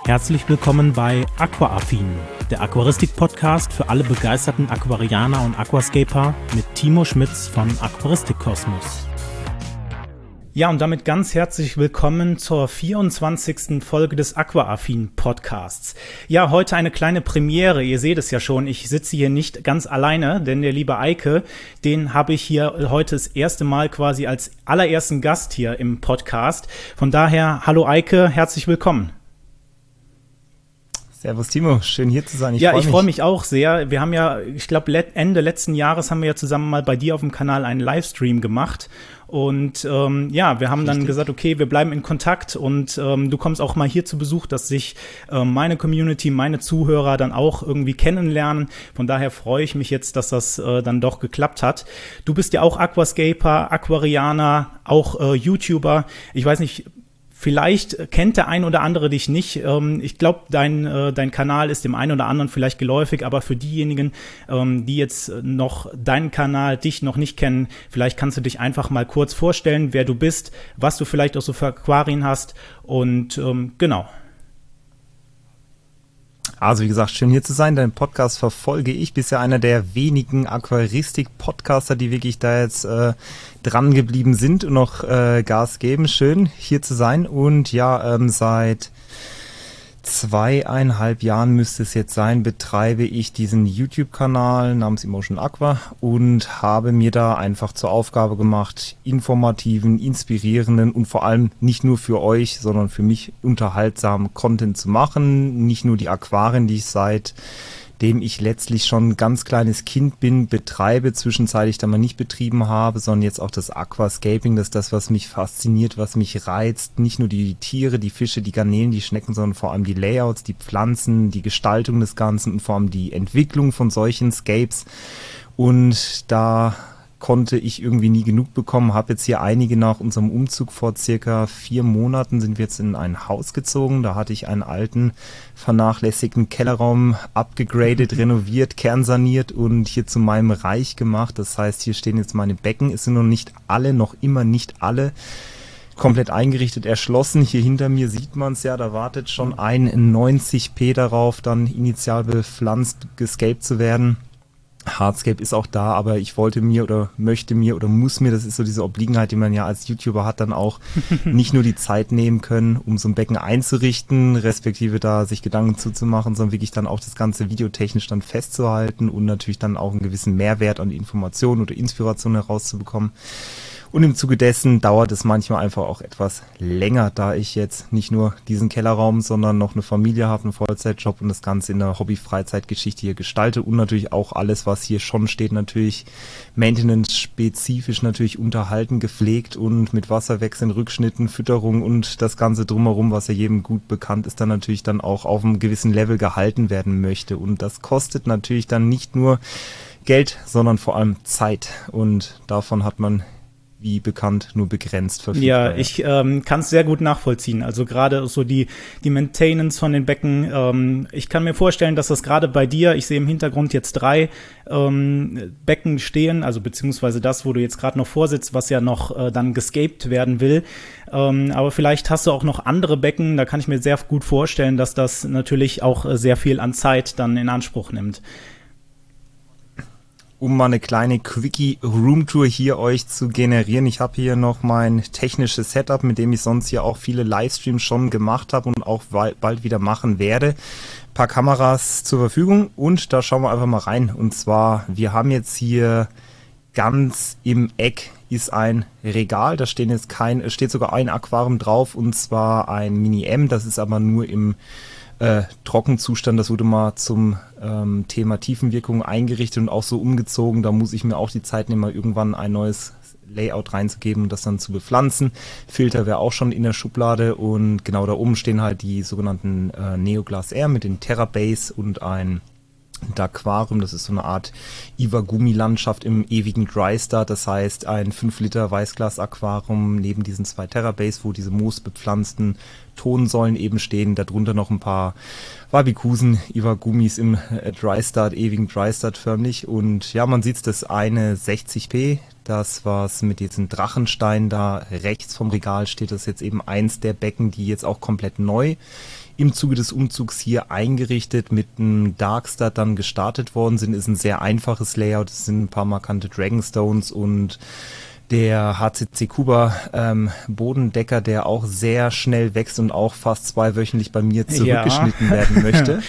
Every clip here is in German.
Herzlich willkommen bei Aquaaffin, der Aquaristik-Podcast für alle begeisterten Aquarianer und Aquascaper mit Timo Schmitz von Aquaristik Kosmos. Ja, und damit ganz herzlich willkommen zur 24. Folge des Aquaaffin Podcasts. Ja, heute eine kleine Premiere. Ihr seht es ja schon, ich sitze hier nicht ganz alleine, denn der liebe Eike, den habe ich hier heute das erste Mal quasi als allerersten Gast hier im Podcast. Von daher, hallo Eike, herzlich willkommen. Servus Timo, schön hier zu sein. Ich freue mich auch sehr. Wir haben ja, ich glaube Ende letzten Jahres haben wir ja zusammen mal bei dir auf dem Kanal einen Livestream gemacht und wir haben dann gesagt, okay, wir bleiben in Kontakt und du kommst auch mal hier zu Besuch, dass sich meine Community, meine Zuhörer dann auch irgendwie kennenlernen. Von daher freue ich mich jetzt, dass das dann doch geklappt hat. Du bist ja auch Aquascaper, Aquarianer, auch YouTuber. Ich weiß nicht, vielleicht kennt der ein oder andere dich nicht. Ich glaube, dein Kanal ist dem einen oder anderen vielleicht geläufig, aber für diejenigen, die jetzt noch deinen Kanal, dich noch nicht kennen, vielleicht kannst du dich einfach mal kurz vorstellen, wer du bist, was du vielleicht auch so für Aquarien hast und genau. Also wie gesagt, schön hier zu sein. Deinen Podcast verfolge ich. Bist ja einer der wenigen Aquaristik-Podcaster, die wirklich da jetzt dran geblieben sind und noch Gas geben. Schön hier zu sein. Und ja, seit 2,5 Jahren müsste es jetzt sein, betreibe ich diesen YouTube-Kanal namens Emotion Aqua und habe mir da einfach zur Aufgabe gemacht, informativen, inspirierenden und vor allem nicht nur für euch, sondern für mich unterhaltsamen Content zu machen. Nicht nur die Aquarien, die ich seitdem ich letztlich schon ein ganz kleines Kind bin, betreibe, zwischenzeitlich dann mal nicht betrieben habe, sondern jetzt auch das Aquascaping, das ist das, was mich fasziniert, was mich reizt. Nicht nur die Tiere, die Fische, die Garnelen, die Schnecken, sondern vor allem die Layouts, die Pflanzen, die Gestaltung des Ganzen und vor allem die Entwicklung von solchen Scapes. Und da konnte ich irgendwie nie genug bekommen, habe jetzt hier einige nach unserem Umzug vor circa 4 Monaten sind wir jetzt in ein Haus gezogen, da hatte ich einen alten, vernachlässigten Kellerraum abgegradet, renoviert, kernsaniert und hier zu meinem Reich gemacht, das heißt, hier stehen jetzt meine Becken, es sind noch immer nicht alle komplett eingerichtet, erschlossen, hier hinter mir sieht man es ja, da wartet schon ein 90p darauf, dann initial bepflanzt, gescaped zu werden. Hardscape ist auch da, aber ich wollte mir oder möchte mir oder muss mir, das ist so diese Obliegenheit, die man ja als YouTuber hat, dann auch nicht nur die Zeit nehmen können, um so ein Becken einzurichten, respektive da sich Gedanken zuzumachen, sondern wirklich dann auch das ganze videotechnisch dann festzuhalten und natürlich dann auch einen gewissen Mehrwert an Informationen oder Inspiration herauszubekommen. Und im Zuge dessen dauert es manchmal einfach auch etwas länger, da ich jetzt nicht nur diesen Kellerraum, sondern noch eine Familie habe, einen Vollzeitjob und das Ganze in der Hobby-Freizeitgeschichte hier gestalte und natürlich auch alles, was hier schon steht, natürlich maintenance-spezifisch natürlich unterhalten, gepflegt und mit Wasserwechseln, Rückschnitten, Fütterung und das Ganze drumherum, was ja jedem gut bekannt ist, dann natürlich dann auch auf einem gewissen Level gehalten werden möchte. Und das kostet natürlich dann nicht nur Geld, sondern vor allem Zeit und davon hat man wie bekannt, nur begrenzt verfügbar. Ja, ich kann es sehr gut nachvollziehen. Also gerade so die Maintenance von den Becken. Ich kann mir vorstellen, dass das gerade bei dir, ich sehe im Hintergrund jetzt 3 Becken stehen, also beziehungsweise das, wo du jetzt gerade noch vorsitzt, was ja noch dann gescaped werden will. Aber vielleicht hast du auch noch andere Becken, da kann ich mir sehr gut vorstellen, dass das natürlich auch sehr viel an Zeit dann in Anspruch nimmt. Um mal eine kleine Quickie-Roomtour hier euch zu generieren. Ich habe hier noch mein technisches Setup, mit dem ich sonst hier auch viele Livestreams schon gemacht habe und auch bald wieder machen werde. Ein paar Kameras zur Verfügung und da schauen wir einfach mal rein. Und zwar, wir haben jetzt hier ganz im Eck ist ein Regal, da steht sogar ein Aquarium drauf und zwar ein Mini-M, das ist aber nur im Trockenzustand, das wurde mal zum Thema Tiefenwirkung eingerichtet und auch so umgezogen. Da muss ich mir auch die Zeit nehmen, mal irgendwann ein neues Layout reinzugeben und das dann zu bepflanzen. Filter wäre auch schon in der Schublade und genau da oben stehen halt die sogenannten Neoglas Air mit den Terrabase und ein Aquarium, das ist so eine Art Iwagumi-Landschaft im ewigen Dry Start, das heißt ein 5 Liter Weißglas-Aquarium neben diesen 2 Terrabase, wo diese moosbepflanzten Tonsäulen eben stehen, darunter noch ein paar Wabikusen, Iwagumis im ewigen Dry Start förmlich und ja, man sieht das eine 60p, das, was mit diesen Drachensteinen da rechts vom Regal steht, das ist jetzt eben eins der Becken, die jetzt auch komplett neu im Zuge des Umzugs hier eingerichtet mit einem Darkstar dann gestartet worden sind. Ist ein sehr einfaches Layout, es sind ein paar markante Dragonstones und der HCC Kuba Bodendecker, der auch sehr schnell wächst und auch fast zweiwöchentlich bei mir zurückgeschnitten werden möchte.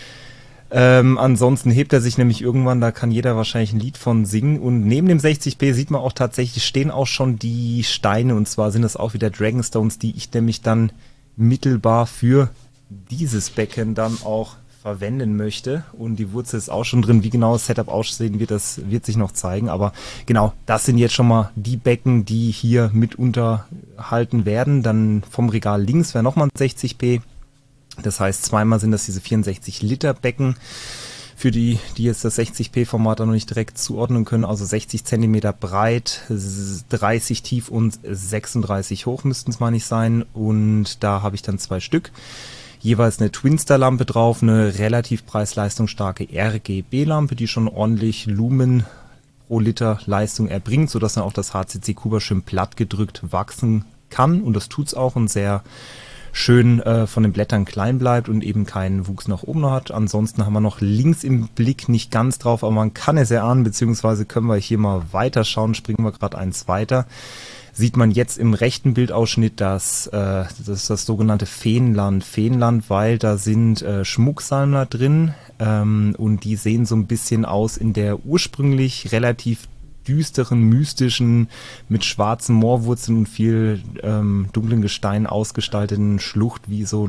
Ansonsten hebt er sich nämlich irgendwann, da kann jeder wahrscheinlich ein Lied von singen. Und neben dem 60p sieht man auch tatsächlich, stehen auch schon die Steine. Und zwar sind es auch wieder Dragonstones, die ich nämlich dann mittelbar für dieses Becken dann auch verwenden möchte. Und die Wurzel ist auch schon drin. Wie genau das Setup aussehen wird, das wird sich noch zeigen. Aber genau, das sind jetzt schon mal die Becken, die hier mit unterhalten werden. Dann vom Regal links wäre nochmal ein 60p. Das heißt, zweimal sind das diese 64 Liter Becken. Für die jetzt das 60p-Format noch nicht direkt zuordnen können. Also 60 Zentimeter breit, 30 tief und 36 hoch müssten es mal nicht sein. Und da habe ich dann 2 Stück. Jeweils eine Twinstar-Lampe drauf, eine relativ preis-leistungsstarke RGB-Lampe, die schon ordentlich Lumen pro Liter Leistung erbringt, sodass dann auch das HCC Kuba schön platt gedrückt wachsen kann. Und das tut's auch und sehr schön von den Blättern klein bleibt und eben keinen Wuchs nach oben noch hat. Ansonsten haben wir noch links im Blick nicht ganz drauf, aber man kann es erahnen, beziehungsweise können wir hier mal weiterschauen, springen wir gerade eins weiter. Sieht man jetzt im rechten Bildausschnitt, das ist das sogenannte Feenland. Feenland, weil da sind Schmucksalmler drin und die sehen so ein bisschen aus in der ursprünglich relativ düsteren, mystischen, mit schwarzen Moorwurzeln und viel dunklen Gestein ausgestalteten Schlucht, wie so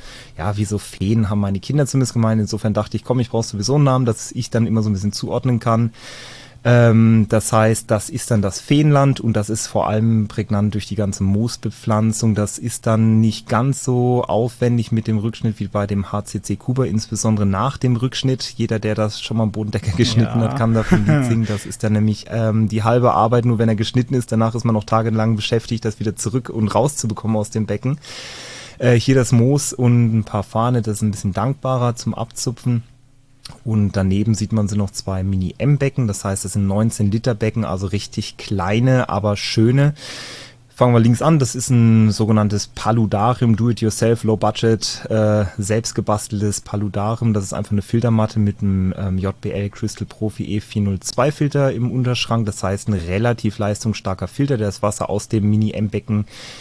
Feen, haben meine Kinder zumindest gemeint. Insofern dachte ich, komm, ich brauche sowieso einen Namen, dass ich dann immer so ein bisschen zuordnen kann. Das heißt, das ist dann das Feenland und das ist vor allem prägnant durch die ganze Moosbepflanzung. Das ist dann nicht ganz so aufwendig mit dem Rückschnitt wie bei dem HCC Kuba, insbesondere nach dem Rückschnitt. Jeder, der das schon mal am Bodendecker geschnitten hat, kann davon ein Lied singen. Das ist dann nämlich die halbe Arbeit, nur wenn er geschnitten ist. Danach ist man noch tagelang beschäftigt, das wieder zurück und rauszubekommen aus dem Becken. Hier das Moos und ein paar Fahne, das ist ein bisschen dankbarer zum Abzupfen. Und daneben sieht man so noch 2 Mini-M-Becken, das heißt, das sind 19 Liter Becken, also richtig kleine, aber schöne. Fangen wir links an, das ist ein sogenanntes Paludarium, Do-it-yourself, Low-Budget, selbst gebasteltes Paludarium. Das ist einfach eine Filtermatte mit einem JBL Crystal Profi E402 Filter im Unterschrank, das heißt ein relativ leistungsstarker Filter, der das Wasser aus dem Mini-M-Becken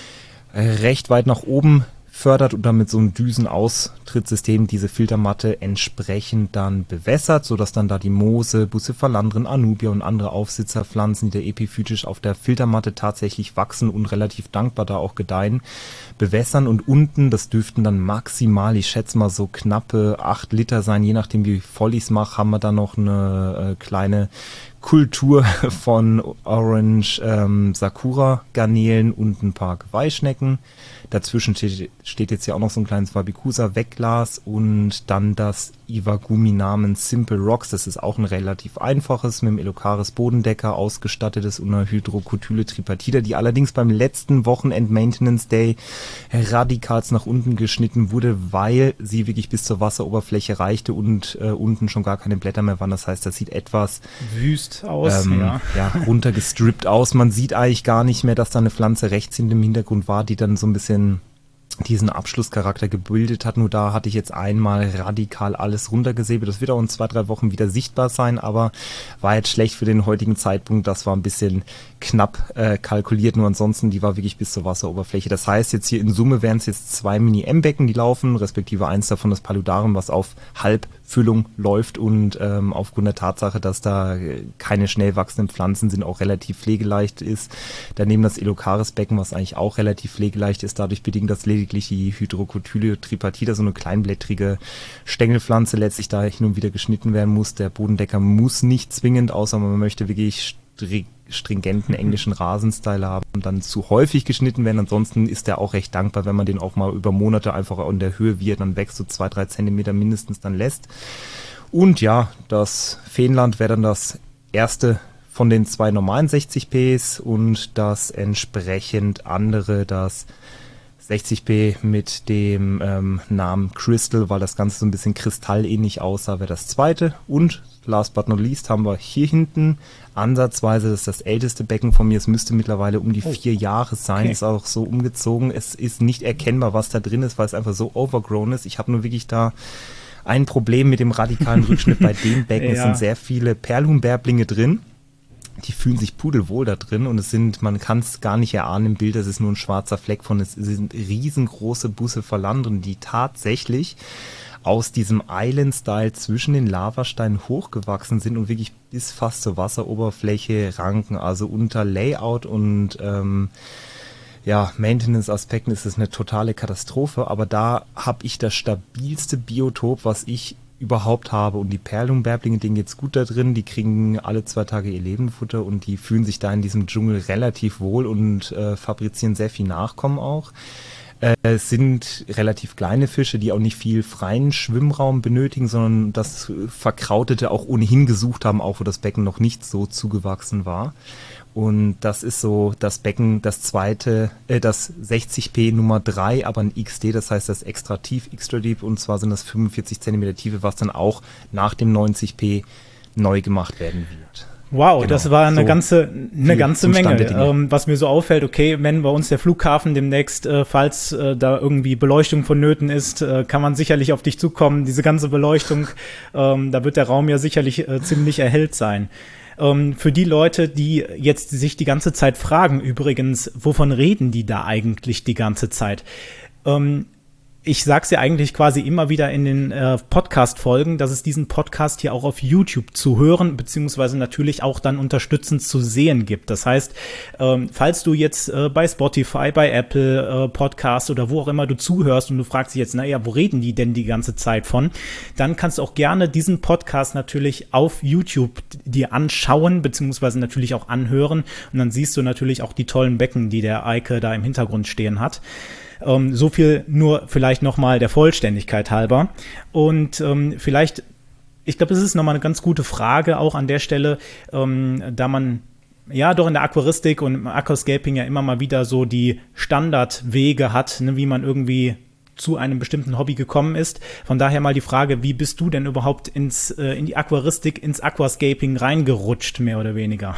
recht weit nach oben fördert und dann mit so einem Düsenaustrittssystem diese Filtermatte entsprechend dann bewässert, sodass dann da die Moose, Bucephalandren, Anubia und andere Aufsitzerpflanzen, die da epiphytisch auf der Filtermatte tatsächlich wachsen und relativ dankbar da auch gedeihen, bewässern. Und unten, das dürften dann maximal, ich schätze mal so knappe 8 Liter sein, je nachdem wie voll ich es mache, haben wir da noch eine kleine Kultur von Orange Sakura Garnelen und ein paar Geweihschnecken. Dazwischen steht jetzt ja auch noch so ein kleines Wabikusa Wegglas und dann das Iwagumi namens Simple Rocks. Das ist auch ein relativ einfaches, mit dem Elocaris Bodendecker ausgestattetes und einer Hydrocotyle Tripartita, die allerdings beim letzten Wochenend Maintenance Day radikal nach unten geschnitten wurde, weil sie wirklich bis zur Wasseroberfläche reichte und unten schon gar keine Blätter mehr waren. Das heißt, das sieht etwas wüst aus, runtergestrippt aus. Man sieht eigentlich gar nicht mehr, dass da eine Pflanze rechts hinter dem Hintergrund war, die dann so ein bisschen diesen Abschlusscharakter gebildet hat. Nur da hatte ich jetzt einmal radikal alles runtergesäbelt. Das wird auch in 2-3 Wochen wieder sichtbar sein, aber war jetzt schlecht für den heutigen Zeitpunkt. Das war ein bisschen knapp kalkuliert. Nur ansonsten, die war wirklich bis zur Wasseroberfläche. Das heißt, jetzt hier in Summe wären es jetzt 2 Mini-M-Becken, die laufen, respektive eins davon das Paludarium, was auf Halbfüllung läuft und aufgrund der Tatsache, dass da keine schnell wachsenden Pflanzen sind, auch relativ pflegeleicht ist. Daneben das Elocaris-Becken, was eigentlich auch relativ pflegeleicht ist, dadurch bedingt, dass lediglich die Hydrocotyle Tripartita, so eine kleinblättrige Stängelpflanze, letztlich da hin und wieder geschnitten werden muss. Der Bodendecker muss nicht zwingend, außer man möchte wirklich stringenten englischen Rasenstyle haben, dann zu häufig geschnitten werden. Ansonsten ist der auch recht dankbar, wenn man den auch mal über Monate einfach in der Höhe, wie er dann wächst, so 2-3 Zentimeter mindestens dann lässt. Und ja, das Feenland wäre dann das erste von den 2 normalen 60ps und das entsprechend andere, das 60p mit dem Namen Crystal, weil das Ganze so ein bisschen kristallähnlich aussah, wäre das zweite. Und last but not least haben wir hier hinten ansatzweise, das ist das älteste Becken von mir, es müsste mittlerweile um die 4 Jahre sein, okay. Ist auch so umgezogen. Es ist nicht erkennbar, was da drin ist, weil es einfach so overgrown ist. Ich habe nur wirklich da ein Problem mit dem radikalen Rückschnitt bei dem Becken. Es sind sehr viele Perlhuhnbärblinge drin. Die fühlen sich pudelwohl da drin und man kann es gar nicht erahnen im Bild, das ist nur ein schwarzer Fleck von, es sind riesengroße Bucephalandren, die tatsächlich aus diesem Island-Style zwischen den Lavasteinen hochgewachsen sind und wirklich bis fast zur Wasseroberfläche ranken. Also unter Layout und Maintenance-Aspekten ist es eine totale Katastrophe, aber da habe ich das stabilste Biotop, was ich überhaupt habe. Und die Perlhuhnbärblinge, denen geht's gut da drin, die kriegen alle 2 Tage ihr Lebenfutter und die fühlen sich da in diesem Dschungel relativ wohl und fabrizieren sehr viel Nachkommen auch. Es sind relativ kleine Fische, die auch nicht viel freien Schwimmraum benötigen, sondern das Verkrautete auch ohnehin gesucht haben, auch wo das Becken noch nicht so zugewachsen war. Und das ist so das Becken, das zweite, das 60p Nummer 3, aber ein XD, das heißt das extra tief, extra deep, und zwar sind das 45 cm Tiefe, was dann auch nach dem 90p neu gemacht werden wird. Wow, genau. Das war eine ganze Menge. Was mir so auffällt, okay, wenn bei uns der Flughafen demnächst, falls da irgendwie Beleuchtung vonnöten ist, kann man sicherlich auf dich zukommen. Diese ganze Beleuchtung, da wird der Raum ja sicherlich ziemlich erhellt sein. Für die Leute, die jetzt sich die ganze Zeit fragen, übrigens, wovon reden die da eigentlich die ganze Zeit? Ich sag's ja eigentlich quasi immer wieder in den Podcast-Folgen, dass es diesen Podcast hier auch auf YouTube zu hören, beziehungsweise natürlich auch dann unterstützend zu sehen gibt. Das heißt, falls du jetzt bei Spotify, bei Apple Podcast oder wo auch immer du zuhörst und du fragst dich jetzt, naja, wo reden die denn die ganze Zeit von? Dann kannst du auch gerne diesen Podcast natürlich auf YouTube dir anschauen, beziehungsweise natürlich auch anhören. Und dann siehst du natürlich auch die tollen Becken, die der Eike da im Hintergrund stehen hat. So viel nur vielleicht nochmal der Vollständigkeit halber. Und vielleicht, ich glaube, es ist nochmal eine ganz gute Frage auch an der Stelle, da man ja doch in der Aquaristik und im Aquascaping ja immer mal wieder so die Standardwege hat, ne, wie man irgendwie zu einem bestimmten Hobby gekommen ist. Von daher mal die Frage, wie bist du denn überhaupt in die Aquaristik, ins Aquascaping reingerutscht, mehr oder weniger?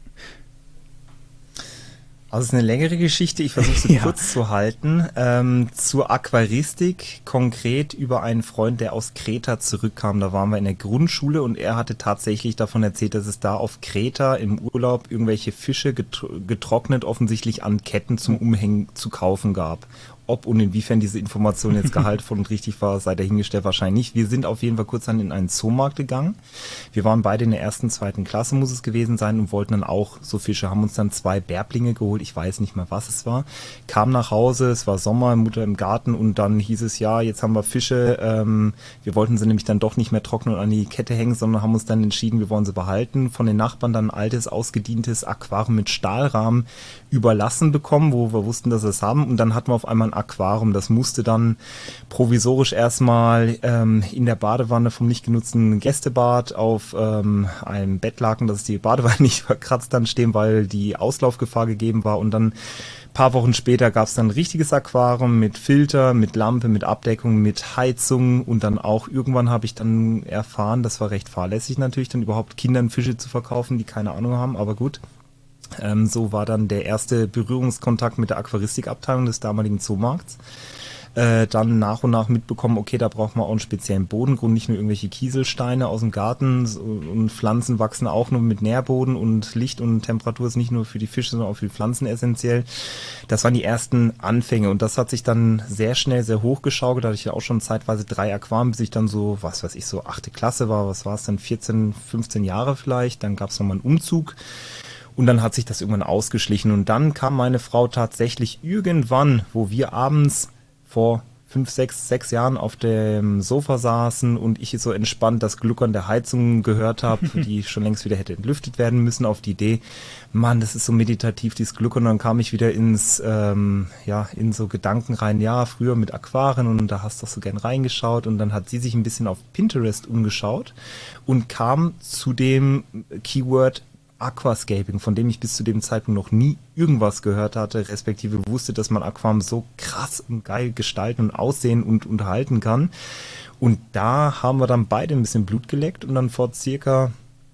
Also es ist eine längere Geschichte, ich versuche sie kurz zu halten. Zur Aquaristik, konkret über einen Freund, der aus Kreta zurückkam. Da waren wir in der Grundschule und er hatte tatsächlich davon erzählt, dass es da auf Kreta im Urlaub irgendwelche Fische getrocknet offensichtlich an Ketten zum Umhängen zu kaufen gab. Ob und inwiefern diese Information jetzt gehaltvoll und richtig war, sei dahingestellt, wahrscheinlich nicht. Wir sind auf jeden Fall kurz dann in einen Zoomarkt gegangen. Wir waren beide in der 1., 2. Klasse, muss es gewesen sein, und wollten dann auch so Fische, haben uns dann 2 Bärblinge geholt, ich weiß nicht mehr, was es war. Kam nach Hause, es war Sommer, Mutter im Garten, und dann hieß es, ja, jetzt haben wir Fische. Wir wollten sie nämlich dann doch nicht mehr trocknen und an die Kette hängen, sondern haben uns dann entschieden, wir wollen sie behalten. Von den Nachbarn dann ein altes, ausgedientes Aquarium mit Stahlrahmen überlassen bekommen, wo wir wussten, dass wir es haben, und dann hatten wir auf einmal ein Aquarium. Das musste dann provisorisch erstmal in der Badewanne vom nicht genutzten Gästebad auf einem Bettlaken, dass die Badewanne nicht verkratzt dann stehen, weil die Auslaufgefahr gegeben war, und dann ein paar Wochen später gab es dann ein richtiges Aquarium mit Filter, mit Lampe, mit Abdeckung, mit Heizung, und dann auch irgendwann habe ich dann erfahren, das war recht fahrlässig natürlich, dann überhaupt Kindern Fische zu verkaufen, die keine Ahnung haben, aber gut. So war dann der erste Berührungskontakt mit der Aquaristikabteilung des damaligen Zoomarkts. Dann nach und nach mitbekommen, okay, da braucht man auch einen speziellen Bodengrund, nicht nur irgendwelche Kieselsteine aus dem Garten, und Pflanzen wachsen auch nur mit Nährboden, und Licht und Temperatur ist nicht nur für die Fische, sondern auch für die Pflanzen essentiell. Das waren die ersten Anfänge, und das hat sich dann sehr schnell sehr hochgeschaukelt. Da hatte ich ja auch schon zeitweise 3 Aquarien, bis ich dann so, was weiß ich, so 8. Klasse war, was war es dann, 14, 15 Jahre vielleicht. Dann gab es nochmal einen Umzug. Und dann hat sich das irgendwann ausgeschlichen. Und dann kam meine Frau tatsächlich irgendwann, wo wir abends vor 5, 6 Jahren auf dem Sofa saßen und ich so entspannt das Gluckern der Heizung gehört habe, die schon längst wieder hätte entlüftet werden müssen, auf die Idee, Mann, das ist so meditativ, dieses Gluckern. Und dann kam ich wieder in so Gedanken rein, ja, früher mit Aquarien, und da hast du doch so gern reingeschaut. Und dann hat sie sich ein bisschen auf Pinterest umgeschaut und kam zu dem Keyword Aquascaping, von dem ich bis zu dem Zeitpunkt noch nie irgendwas gehört hatte, respektive wusste, dass man Aquarium so krass und geil gestalten und aussehen und unterhalten kann. Und da haben wir dann beide ein bisschen Blut geleckt und dann vor circa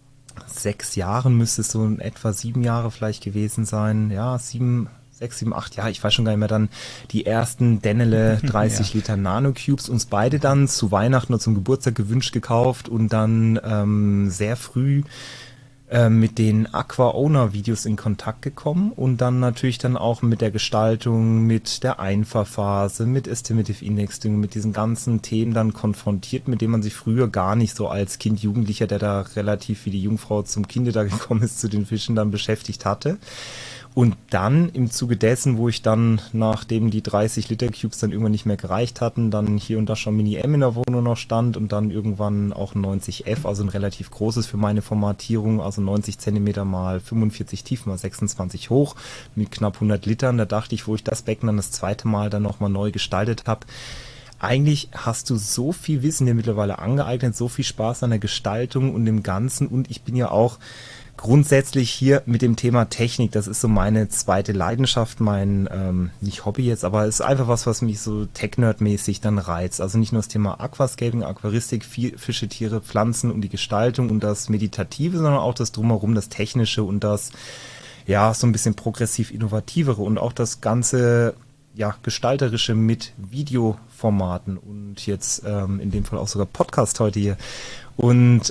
6 Jahren, müsste es so in etwa 7 Jahre vielleicht gewesen sein, ja, 6, 7, 8 Jahre, ich weiß schon gar nicht mehr, dann die ersten Dennele 30 Liter Nano-Cubes uns beide dann zu Weihnachten oder zum Geburtstag gewünscht gekauft und dann sehr früh mit den Aqua-Owner-Videos in Kontakt gekommen und dann natürlich dann auch mit der Gestaltung, mit der Einfahrphase, mit Estimative Indexing, mit diesen ganzen Themen dann konfrontiert, mit denen man sich früher gar nicht so als Kind, Jugendlicher, der da relativ wie die Jungfrau zum Kinde da gekommen ist, zu den Fischen dann beschäftigt hatte. Und dann im Zuge dessen, wo ich dann, nachdem die 30 Liter Cubes dann irgendwann nicht mehr gereicht hatten, dann hier und da schon Mini M in der Wohnung noch stand und dann irgendwann auch ein 90F, also ein relativ großes für meine Formatierung, also 90 Zentimeter mal 45 tief mal 26 hoch mit knapp 100 Litern. Da dachte ich, wo ich das Becken dann das zweite Mal dann nochmal neu gestaltet habe, eigentlich hast du so viel Wissen dir mittlerweile angeeignet, so viel Spaß an der Gestaltung und dem Ganzen und ich bin ja auch grundsätzlich hier mit dem Thema Technik, das ist so meine zweite Leidenschaft, mein, nicht Hobby jetzt, aber es ist einfach was mich so Tech-Nerd-mäßig dann reizt. Also nicht nur das Thema Aquascaping, Aquaristik, Fische, Tiere, Pflanzen und die Gestaltung und das Meditative, sondern auch das Drumherum, das Technische und das, ja, so ein bisschen progressiv-innovativere und auch das ganze, ja, Gestalterische mit Videoformaten und jetzt in dem Fall auch sogar Podcast heute hier. Und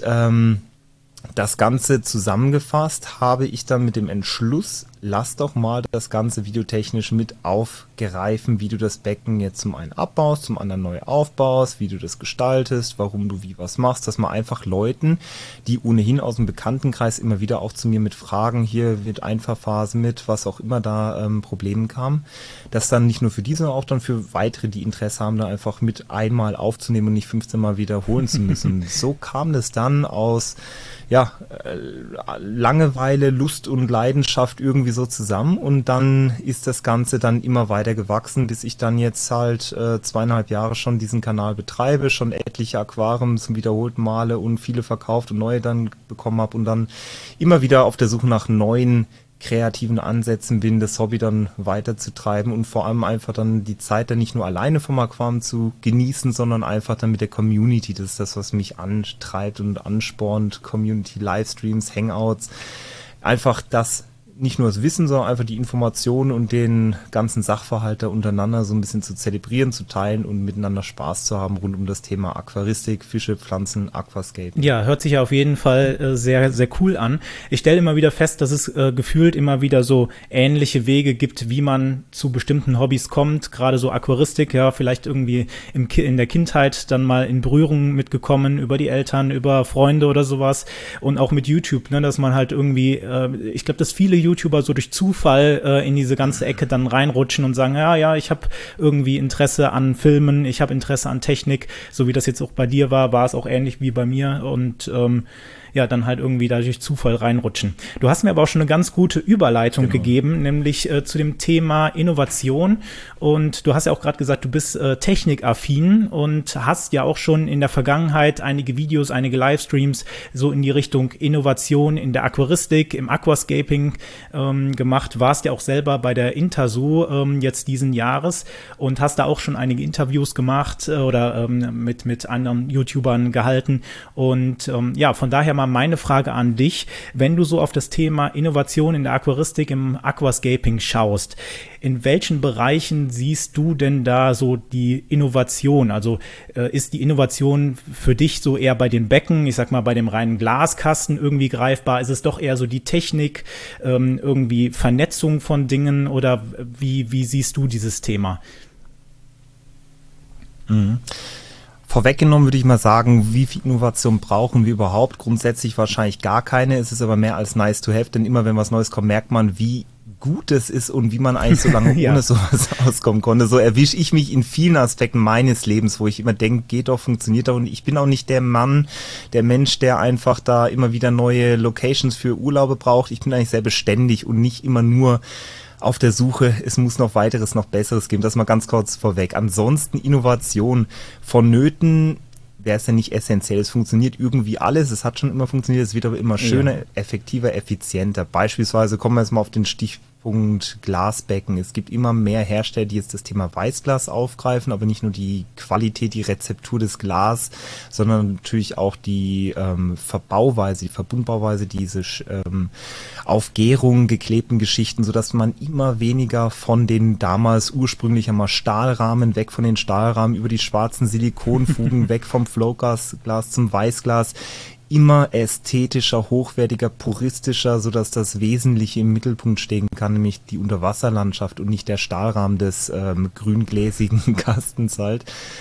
das Ganze zusammengefasst habe ich dann mit dem Entschluss, lass doch mal das Ganze videotechnisch mit aufgreifen, wie du das Becken jetzt zum einen abbaust, zum anderen neu aufbaust, wie du das gestaltest, warum du wie was machst, dass man einfach Leuten, die ohnehin aus dem Bekanntenkreis immer wieder auch zu mir mit Fragen hier mit Einfahrphase, mit was auch immer da Problemen kam, dass dann nicht nur für die, sondern auch dann für weitere, die Interesse haben, da einfach mit einmal aufzunehmen und nicht 15 Mal wiederholen zu müssen. So kam das dann aus Langeweile, Lust und Leidenschaft irgendwie so zusammen und dann ist das Ganze dann immer weiter gewachsen, bis ich dann jetzt halt 2,5 Jahre schon diesen Kanal betreibe, schon etliche Aquarien zum wiederholten Male und viele verkauft und neue dann bekommen habe und dann immer wieder auf der Suche nach neuen kreativen Ansätzen bin, das Hobby dann weiterzutreiben und vor allem einfach dann die Zeit dann nicht nur alleine vom Aquarium zu genießen, sondern einfach dann mit der Community. Das ist das, was mich antreibt und anspornt. Community, Livestreams, Hangouts. Einfach das, nicht nur das Wissen, sondern einfach die Informationen und den ganzen Sachverhalt da untereinander so ein bisschen zu zelebrieren, zu teilen und miteinander Spaß zu haben rund um das Thema Aquaristik, Fische, Pflanzen, Aquascape. Ja, hört sich ja auf jeden Fall sehr, sehr cool an. Ich stelle immer wieder fest, dass es gefühlt immer wieder so ähnliche Wege gibt, wie man zu bestimmten Hobbys kommt. Gerade so Aquaristik, ja, vielleicht irgendwie in der Kindheit dann mal in Berührung mitgekommen, über die Eltern, über Freunde oder sowas. Und auch mit YouTube, ne, dass man halt irgendwie, ich glaube, dass viele YouTuber so durch Zufall in diese ganze Ecke dann reinrutschen und sagen, ja, ich habe irgendwie Interesse an Filmen, ich habe Interesse an Technik, so wie das jetzt auch bei dir war es auch ähnlich wie bei mir und dann halt irgendwie da durch Zufall reinrutschen. Du hast mir aber auch schon eine ganz gute Überleitung gegeben, nämlich zu dem Thema Innovation und du hast ja auch gerade gesagt, du bist technikaffin und hast ja auch schon in der Vergangenheit einige Videos, einige Livestreams so in die Richtung Innovation in der Aquaristik, im Aquascaping gemacht, warst ja auch selber bei der Interso jetzt diesen Jahres und hast da auch schon einige Interviews gemacht oder mit anderen YouTubern gehalten und von daher mal meine Frage an dich, wenn du so auf das Thema Innovation in der Aquaristik, im Aquascaping schaust, in welchen Bereichen siehst du denn da so die Innovation? Also ist die Innovation für dich so eher bei den Becken, ich sag mal bei dem reinen Glaskasten irgendwie greifbar? Ist es doch eher so die Technik, irgendwie Vernetzung von Dingen oder wie siehst du dieses Thema? Mhm. Vorweggenommen würde ich mal sagen, wie viel Innovation brauchen wir überhaupt? Grundsätzlich wahrscheinlich gar keine. Es ist aber mehr als nice to have, denn immer wenn was Neues kommt, merkt man, wie gut es ist und wie man eigentlich so lange ohne sowas auskommen konnte. So erwische ich mich in vielen Aspekten meines Lebens, wo ich immer denke, geht doch, funktioniert doch. Und ich bin auch nicht der Mensch, der einfach da immer wieder neue Locations für Urlaube braucht. Ich bin eigentlich sehr beständig und nicht immer nur auf der Suche, es muss noch weiteres, noch Besseres geben. Das mal ganz kurz vorweg. Ansonsten Innovation vonnöten wäre es ja nicht essentiell. Es funktioniert irgendwie alles, es hat schon immer funktioniert, es wird aber immer schöner, effektiver, effizienter. Beispielsweise kommen wir jetzt mal auf den Stichpunkt Glasbecken. Es gibt immer mehr Hersteller, die jetzt das Thema Weißglas aufgreifen, aber nicht nur die Qualität, die Rezeptur des Glas, sondern natürlich auch die Verbauweise, die Verbundbauweise, diese auf Gärung geklebten Geschichten, sodass man immer weniger von den damals ursprünglich einmal Stahlrahmen, weg von den Stahlrahmen, über die schwarzen Silikonfugen, weg vom Flowglas zum Weißglas, immer ästhetischer, hochwertiger, puristischer, sodass das Wesentliche im Mittelpunkt stehen kann, nämlich die Unterwasserlandschaft und nicht der Stahlrahmen des grüngläsigen Kastens halt.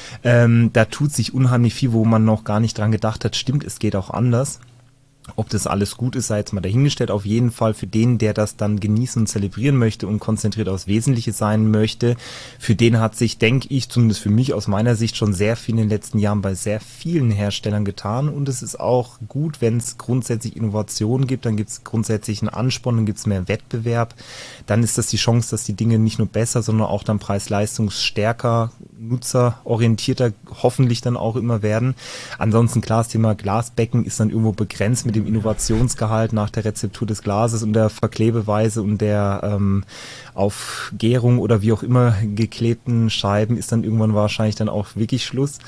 Da tut sich unheimlich viel, wo man noch gar nicht dran gedacht hat. Stimmt, es geht auch anders. Ob das alles gut ist, sei jetzt mal dahingestellt. Auf jeden Fall für den, der das dann genießen und zelebrieren möchte und konzentriert aufs Wesentliche sein möchte, für den hat sich, denke ich, zumindest für mich aus meiner Sicht schon sehr viel in den letzten Jahren bei sehr vielen Herstellern getan. Und es ist auch gut, wenn es grundsätzlich Innovationen gibt, dann gibt es grundsätzlich einen Ansporn, dann gibt es mehr Wettbewerb. Dann ist das die Chance, dass die Dinge nicht nur besser, sondern auch dann preis-leistungsstärker, nutzerorientierter hoffentlich dann auch immer werden. Ansonsten klar, das Thema Glasbecken ist dann irgendwo begrenzt mit dem Innovationsgehalt nach der Rezeptur des Glases und der Verklebeweise und der auf Gärung oder wie auch immer geklebten Scheiben ist dann irgendwann wahrscheinlich dann auch wirklich Schluss.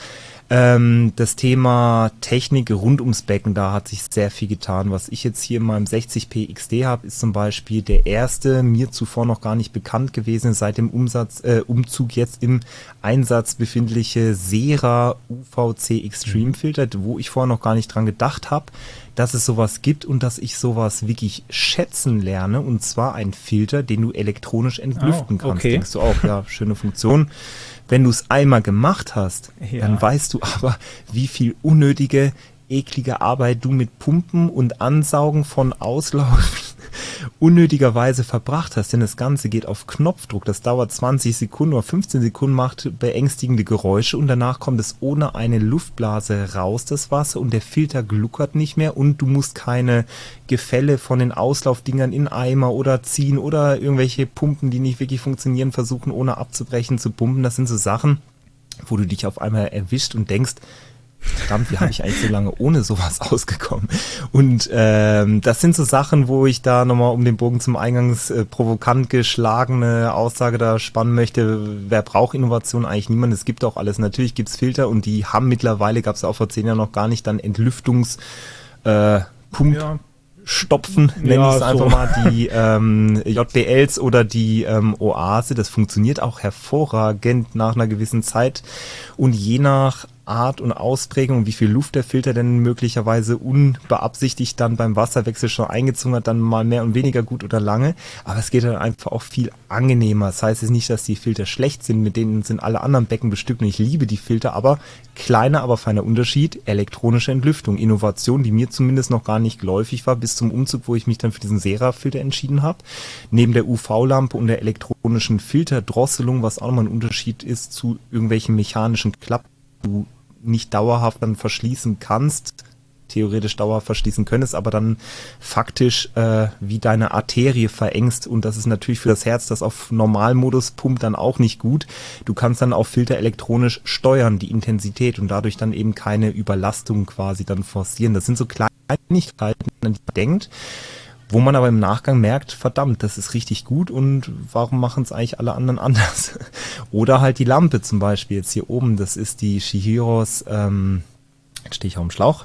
Das Thema Technik rund ums Becken, da hat sich sehr viel getan. Was ich jetzt hier in meinem 60p XD habe, ist zum Beispiel der erste, mir zuvor noch gar nicht bekannt gewesen, seit dem Umzug jetzt im Einsatz befindliche Sera UVC Extreme Filter, wo ich vorher noch gar nicht dran gedacht habe, dass es sowas gibt und dass ich sowas wirklich schätzen lerne, und zwar ein Filter, den du elektronisch entlüften kannst. Okay. Denkst du auch, ja, schöne Funktion. Wenn du es einmal gemacht hast, dann weißt du aber, wie viel unnötige, eklige Arbeit du mit Pumpen und Ansaugen von Auslauf unnötigerweise verbracht hast, denn das Ganze geht auf Knopfdruck, das dauert 20 Sekunden oder 15 Sekunden, macht beängstigende Geräusche und danach kommt es ohne eine Luftblase raus, das Wasser, und der Filter gluckert nicht mehr und du musst keine Gefälle von den Auslaufdingern in Eimer oder ziehen oder irgendwelche Pumpen, die nicht wirklich funktionieren, versuchen ohne abzubrechen zu pumpen. Das sind so Sachen, wo du dich auf einmal erwischt und denkst, verdammt, wie habe ich eigentlich so lange ohne sowas ausgekommen? Und das sind so Sachen, wo ich da nochmal um den Bogen zum eingangs provokant geschlagene Aussage da spannen möchte. Wer braucht Innovation? Eigentlich niemand. Es gibt auch alles. Natürlich gibt's Filter und die haben mittlerweile, gab es ja auch vor 10 Jahren noch gar nicht, dann Stopfen, nenne ich es einfach mal, die JBLs oder die Oase. Das funktioniert auch hervorragend nach einer gewissen Zeit und je nach Art und Ausprägung und wie viel Luft der Filter denn möglicherweise unbeabsichtigt dann beim Wasserwechsel schon eingezogen hat, dann mal mehr und weniger gut oder lange. Aber es geht dann einfach auch viel angenehmer. Das heißt jetzt nicht, dass die Filter schlecht sind, mit denen sind alle anderen Becken bestückt und ich liebe die Filter, aber kleiner, aber feiner Unterschied, elektronische Entlüftung. Innovation, die mir zumindest noch gar nicht geläufig war, bis zum Umzug, wo ich mich dann für diesen Sera-Filter entschieden habe. Neben der UV-Lampe und der elektronischen Filterdrosselung, was auch nochmal ein Unterschied ist zu irgendwelchen mechanischen Klappen, du nicht dauerhaft dann verschließen kannst, theoretisch dauerhaft verschließen könntest, aber dann faktisch wie deine Arterie verengst, und das ist natürlich für das Herz, das auf Normalmodus pumpt, dann auch nicht gut. Du kannst dann auf Filter elektronisch steuern, die Intensität, und dadurch dann eben keine Überlastung quasi dann forcieren. Das sind so Kleinigkeiten, an die man denkt, wo man aber im Nachgang merkt, verdammt, das ist richtig gut und warum machen es eigentlich alle anderen anders? Oder halt die Lampe zum Beispiel jetzt hier oben, das ist die Shihiros, jetzt stehe ich auf dem Schlauch,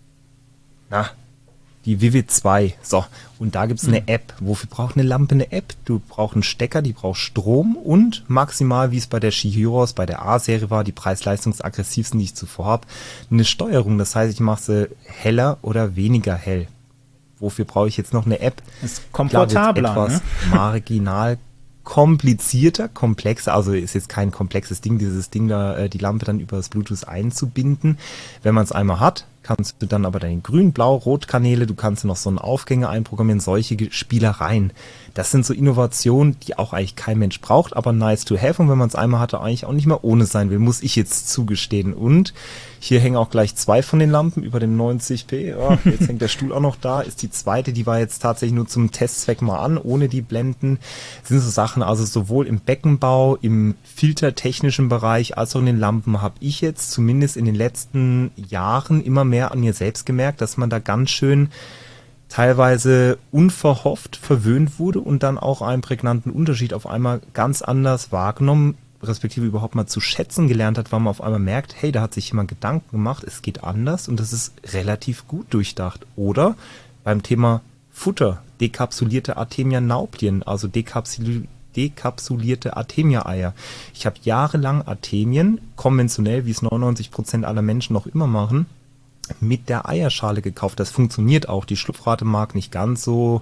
die Vivid 2, so, und da gibt's eine App. Wofür braucht eine Lampe eine App? Du brauchst einen Stecker, die braucht Strom und maximal, wie es bei der Shihiros, bei der A-Serie war, die preis-leistungsaggressivsten, die ich zuvor habe, eine Steuerung, das heißt, ich mache sie heller oder weniger hell. Wofür brauche ich jetzt noch eine App? Ist komfortabler, klar, etwas marginal komplizierter, komplexer, also ist jetzt kein komplexes Ding, dieses Ding da, die Lampe dann über das Bluetooth einzubinden. Wenn man es einmal hat, kannst du dann aber deine Grün-, Blau-, Rot-Kanäle, du kannst noch so einen Aufgänger einprogrammieren, solche Spielereien. Das sind so Innovationen, die auch eigentlich kein Mensch braucht, aber nice to have. Und wenn man es einmal hatte, eigentlich auch nicht mehr ohne sein will, muss ich jetzt zugestehen. Und hier hängen auch gleich 2 von den Lampen über dem 90p. Oh, jetzt hängt der Stuhl auch noch da. Ist die zweite, die war jetzt tatsächlich nur zum Testzweck mal an, ohne die Blenden. Das sind so Sachen, also sowohl im Beckenbau, im filtertechnischen Bereich, als auch in den Lampen habe ich jetzt zumindest in den letzten Jahren immer mehr an mir selbst gemerkt, dass man da ganz schön teilweise unverhofft verwöhnt wurde und dann auch einen prägnanten Unterschied auf einmal ganz anders wahrgenommen, respektive überhaupt mal zu schätzen gelernt hat, weil man auf einmal merkt, hey, da hat sich jemand Gedanken gemacht, es geht anders und das ist relativ gut durchdacht. Oder beim Thema Futter, dekapsulierte Artemia-Nauplien, also dekapsulierte Artemia-Eier. Ich habe jahrelang Artemien, konventionell, wie es 99% aller Menschen noch immer machen, mit der Eierschale gekauft. Das funktioniert auch. Die Schlupfrate mag nicht ganz so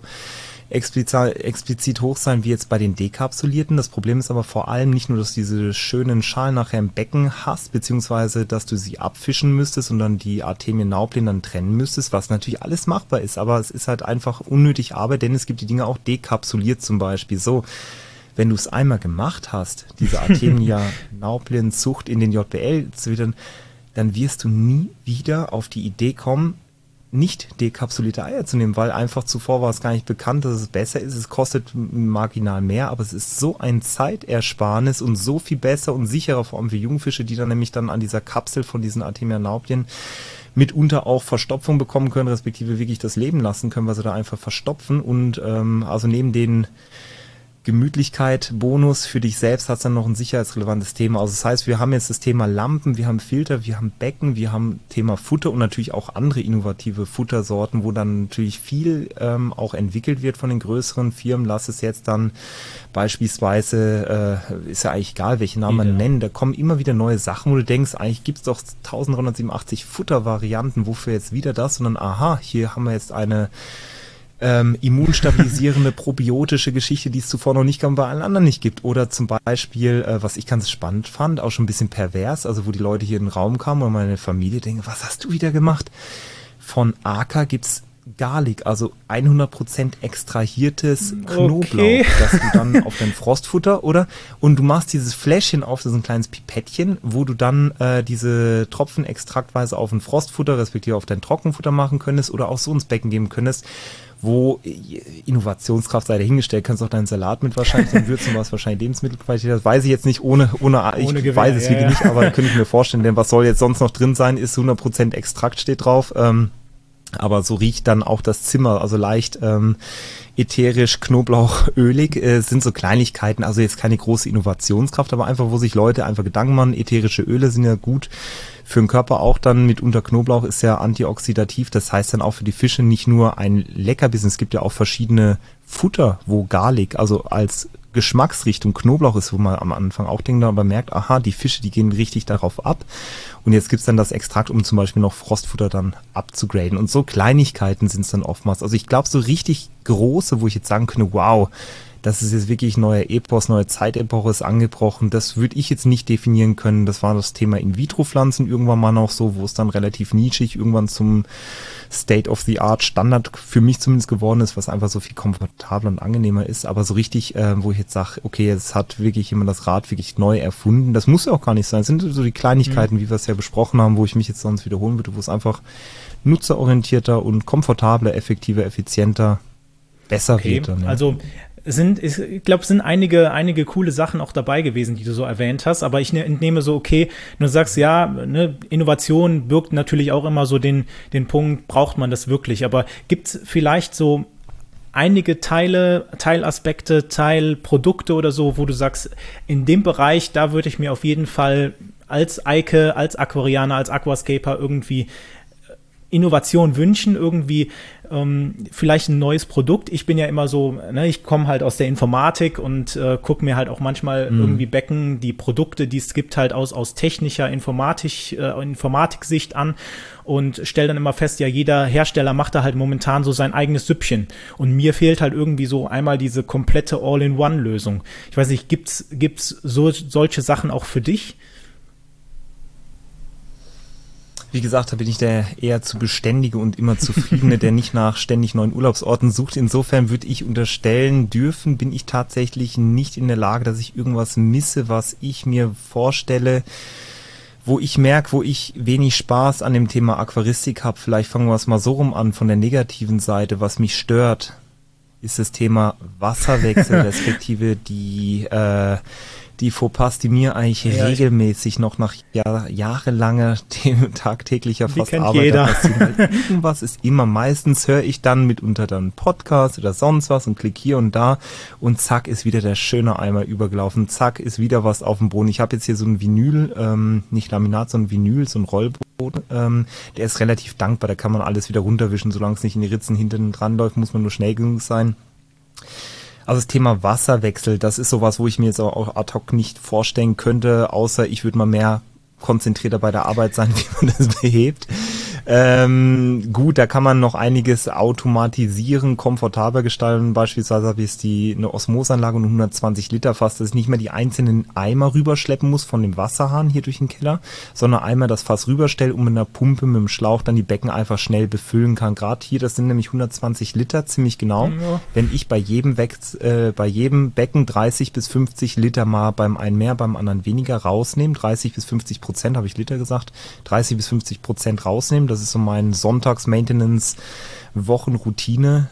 explizit hoch sein wie jetzt bei den dekapsulierten. Das Problem ist aber vor allem nicht nur, dass du diese schönen Schalen nachher im Becken hast, beziehungsweise dass du sie abfischen müsstest und dann die Artemien-Nauplien dann trennen müsstest, was natürlich alles machbar ist, aber es ist halt einfach unnötig Arbeit, denn es gibt die Dinge auch dekapsuliert zum Beispiel. So, wenn du es einmal gemacht hast, diese Artemia-Nauplien-Zucht in den JBL zu wieder, dann wirst du nie wieder auf die Idee kommen, nicht dekapsulierte Eier zu nehmen, weil einfach zuvor war es gar nicht bekannt, dass es besser ist. Es kostet marginal mehr, aber es ist so ein Zeitersparnis und so viel besser und sicherer, vor allem für Jungfische, die dann nämlich dann an dieser Kapsel von diesen Artemia-Nauplien mitunter auch Verstopfung bekommen können, respektive wirklich das Leben lassen können, weil sie da einfach verstopfen. Und also neben den Gemütlichkeit, Bonus für dich selbst hat es dann noch ein sicherheitsrelevantes Thema. Also das heißt, wir haben jetzt das Thema Lampen, wir haben Filter, wir haben Becken, wir haben Thema Futter und natürlich auch andere innovative Futtersorten, wo dann natürlich viel auch entwickelt wird von den größeren Firmen. Lass es jetzt dann beispielsweise, ist ja eigentlich egal, welche Namen man nennen, da kommen immer wieder neue Sachen, wo du denkst, eigentlich gibt es doch 1387 Futtervarianten, wofür jetzt wieder das? Sondern aha, hier haben wir jetzt eine immunstabilisierende, probiotische Geschichte, die es zuvor noch nicht gab und bei allen anderen nicht gibt. Oder zum Beispiel, was ich ganz spannend fand, auch schon ein bisschen pervers, also wo die Leute hier in den Raum kamen und meine Familie denken, was hast du wieder gemacht? Von Arca gibt's Garlic, also 100% extrahiertes Knoblauch, das du dann auf dein Frostfutter und du machst dieses Fläschchen auf, das ist ein kleines Pipettchen, wo du dann diese Tropfen extraktweise auf ein Frostfutter, respektive auf dein Trockenfutter machen könntest oder auch so ins Becken geben könntest, wo Innovationskraft sei dahingestellt, kannst auch deinen Salat mit wahrscheinlich dann würzen, was wahrscheinlich Lebensmittelqualität hat, weiß ich jetzt nicht, ohne ich Gewehr, weiß es wirklich nicht, aber könnte ich mir vorstellen, denn was soll jetzt sonst noch drin sein, ist 100% Extrakt steht drauf, aber so riecht dann auch das Zimmer, also leicht ätherisch, knoblauchölig, sind so Kleinigkeiten, also jetzt keine große Innovationskraft, aber einfach, wo sich Leute einfach Gedanken machen, ätherische Öle sind ja gut für den Körper auch dann, mitunter Knoblauch ist ja antioxidativ, das heißt dann auch für die Fische nicht nur ein Leckerbissen, es gibt ja auch verschiedene Futter, wo Garlic, also als Geschmacksrichtung Knoblauch ist, wo man am Anfang auch denkt, aber merkt, aha, die Fische, die gehen richtig darauf ab. Und jetzt gibt's dann das Extrakt, um zum Beispiel noch Frostfutter dann abzugraden. Und so Kleinigkeiten sind's dann oftmals. Also ich glaube, so richtig große, wo ich jetzt sagen könnte, wow, das ist jetzt wirklich neuer Epos, neue Zeitepoche ist angebrochen. Das würde ich jetzt nicht definieren können. Das war das Thema In-vitro-Pflanzen irgendwann mal noch so, wo es dann relativ nischig irgendwann zum State-of-the-Art Standard für mich zumindest geworden ist, was einfach so viel komfortabler und angenehmer ist. Aber so richtig, wo ich jetzt sage, okay, jetzt hat wirklich jemand das Rad wirklich neu erfunden. Das muss ja auch gar nicht sein. Das sind so die Kleinigkeiten, wie wir es ja besprochen haben, wo ich mich jetzt sonst wiederholen würde, wo es einfach nutzerorientierter und komfortabler, effektiver, effizienter, besser wird dann. Ja. Also ich glaube, es sind einige coole Sachen auch dabei gewesen, die du so erwähnt hast, aber ich entnehme so, okay, du sagst, ja, ne, Innovation birgt natürlich auch immer so den Punkt, braucht man das wirklich, aber gibt es vielleicht so einige Teilaspekte, Teilprodukte oder so, wo du sagst, in dem Bereich, da würde ich mir auf jeden Fall als Eike, als Aquarianer, als Aquascaper irgendwie Innovation wünschen, irgendwie vielleicht ein neues Produkt. Ich bin ja immer so, ne, ich komme halt aus der Informatik und gucke mir halt auch manchmal irgendwie Becken, die Produkte, die es gibt, halt aus technischer Informatiksicht an und stelle dann immer fest, ja, jeder Hersteller macht da halt momentan so sein eigenes Süppchen. Und mir fehlt halt irgendwie so einmal diese komplette All-in-One-Lösung. Ich weiß nicht, gibt's solche Sachen auch für dich? Wie gesagt, da bin ich der eher zu beständige und immer zufriedene, der nicht nach ständig neuen Urlaubsorten sucht. Insofern würde ich unterstellen dürfen, bin ich tatsächlich nicht in der Lage, dass ich irgendwas misse, was ich mir vorstelle, wo ich merke, wo ich wenig Spaß an dem Thema Aquaristik habe. Vielleicht fangen wir es mal so rum an, von der negativen Seite. Was mich stört, ist das Thema Wasserwechsel, respektive die Fauxpas, die mir eigentlich regelmäßig noch nach jahrelanger tagtäglicher fast Arbeit passieren. Irgendwas ist immer, meistens höre ich dann mitunter dann Podcast oder sonst was und klick hier und da und zack ist wieder der schöne Eimer übergelaufen, zack ist wieder was auf dem Boden. Ich habe jetzt hier so ein Vinyl, nicht Laminat, sondern Vinyl, so ein Rollboden, der ist relativ dankbar, da kann man alles wieder runterwischen, solange es nicht in die Ritzen hinten dran läuft, muss man nur schnell genug sein. Also das Thema Wasserwechsel, das ist sowas, wo ich mir jetzt auch ad hoc nicht vorstellen könnte, außer ich würde mal mehr konzentrierter bei der Arbeit sein, wie man das behebt. Gut, da kann man noch einiges automatisieren, komfortabler gestalten. Beispielsweise habe ich eine Osmosanlage und 120 Liter Fass, dass ich nicht mehr die einzelnen Eimer rüberschleppen muss von dem Wasserhahn hier durch den Keller, sondern einmal das Fass rüberstelle und mit einer Pumpe, mit dem Schlauch dann die Becken einfach schnell befüllen kann. Gerade hier, das sind nämlich 120 Liter, ziemlich genau. Ja. Wenn ich bei jedem Becken 30 bis 50 Liter mal beim einen mehr, beim anderen weniger rausnehme, 30 bis 50% habe ich Liter gesagt, 30 bis 50% rausnehmen, das ist so mein Sonntags-Maintenance-Wochenroutine,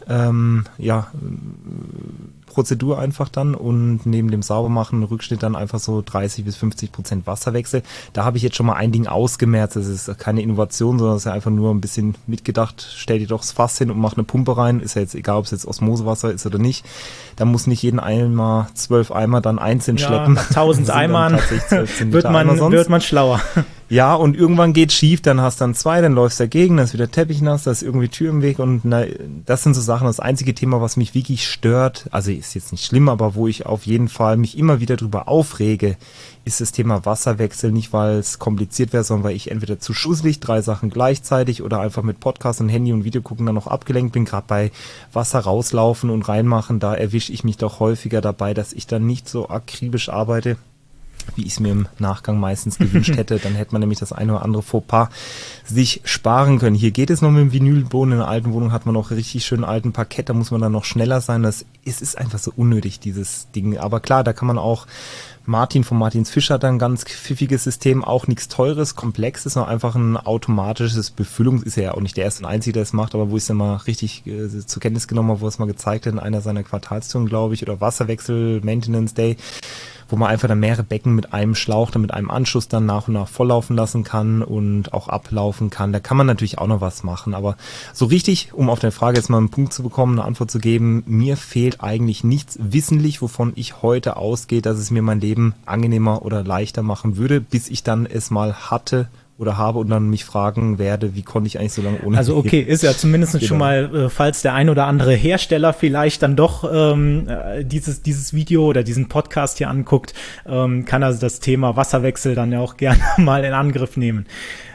Prozedur einfach dann und neben dem Saubermachen, Rückschnitt dann einfach so 30 bis 50% Wasserwechsel. Da habe ich jetzt schon mal ein Ding ausgemerzt, das ist keine Innovation, sondern es ist ja einfach nur ein bisschen mitgedacht, stell dir doch das Fass hin und mach eine Pumpe rein, ist ja jetzt egal, ob es jetzt Osmosewasser ist oder nicht. Da muss nicht jeden Eimer, 12 Eimer dann einzeln schleppen. Nach 1000 Eimern wird man schlauer. Ja, und irgendwann geht's schief, dann hast du dann 2, dann läufst du dagegen, dann ist wieder Teppich nass, da ist irgendwie Tür im Weg und das sind so Sachen, das einzige Thema, was mich wirklich stört, also ist jetzt nicht schlimm, aber wo ich auf jeden Fall mich immer wieder drüber aufrege, ist das Thema Wasserwechsel, nicht weil es kompliziert wäre, sondern weil ich entweder zu schusselig 3 Sachen gleichzeitig oder einfach mit Podcast und Handy und Video gucken dann noch abgelenkt bin, gerade bei Wasser rauslaufen und reinmachen, da erwische ich mich doch häufiger dabei, dass ich dann nicht so akribisch arbeite, wie ich es mir im Nachgang meistens gewünscht hätte. Dann hätte man nämlich das eine oder andere Fauxpas sich sparen können. Hier geht es noch mit dem Vinylboden. In der alten Wohnung hat man noch richtig schönen alten Parkett. Da muss man dann noch schneller sein. Es ist einfach so unnötig, dieses Ding. Aber klar, da kann man auch Martin von Martins Fischer hat ein ganz pfiffiges System, auch nichts Teures, Komplexes, noch einfach ein automatisches Befüllungs, ist er ja auch nicht der erste und einzige, der es macht, aber wo ich es dann mal richtig zur Kenntnis genommen habe, wo es mal gezeigt hat in einer seiner Quartalstouren, glaube ich, oder Wasserwechsel, Maintenance Day, wo man einfach dann mehrere Becken mit einem Schlauch, dann mit einem Anschluss dann nach und nach volllaufen lassen kann und auch ablaufen kann. Da kann man natürlich auch noch was machen, aber so richtig, um auf deine Frage jetzt mal einen Punkt zu bekommen, eine Antwort zu geben, mir fehlt eigentlich nichts wissentlich, wovon ich heute ausgehe, dass es mir mein Leben angenehmer oder leichter machen würde, bis ich dann es mal hatte oder habe und dann mich fragen werde, wie konnte ich eigentlich so lange ohne... Also okay, ist ja zumindest genau. Schon mal, falls der ein oder andere Hersteller vielleicht dann doch dieses Video oder diesen Podcast hier anguckt, kann also das Thema Wasserwechsel dann ja auch gerne mal in Angriff nehmen.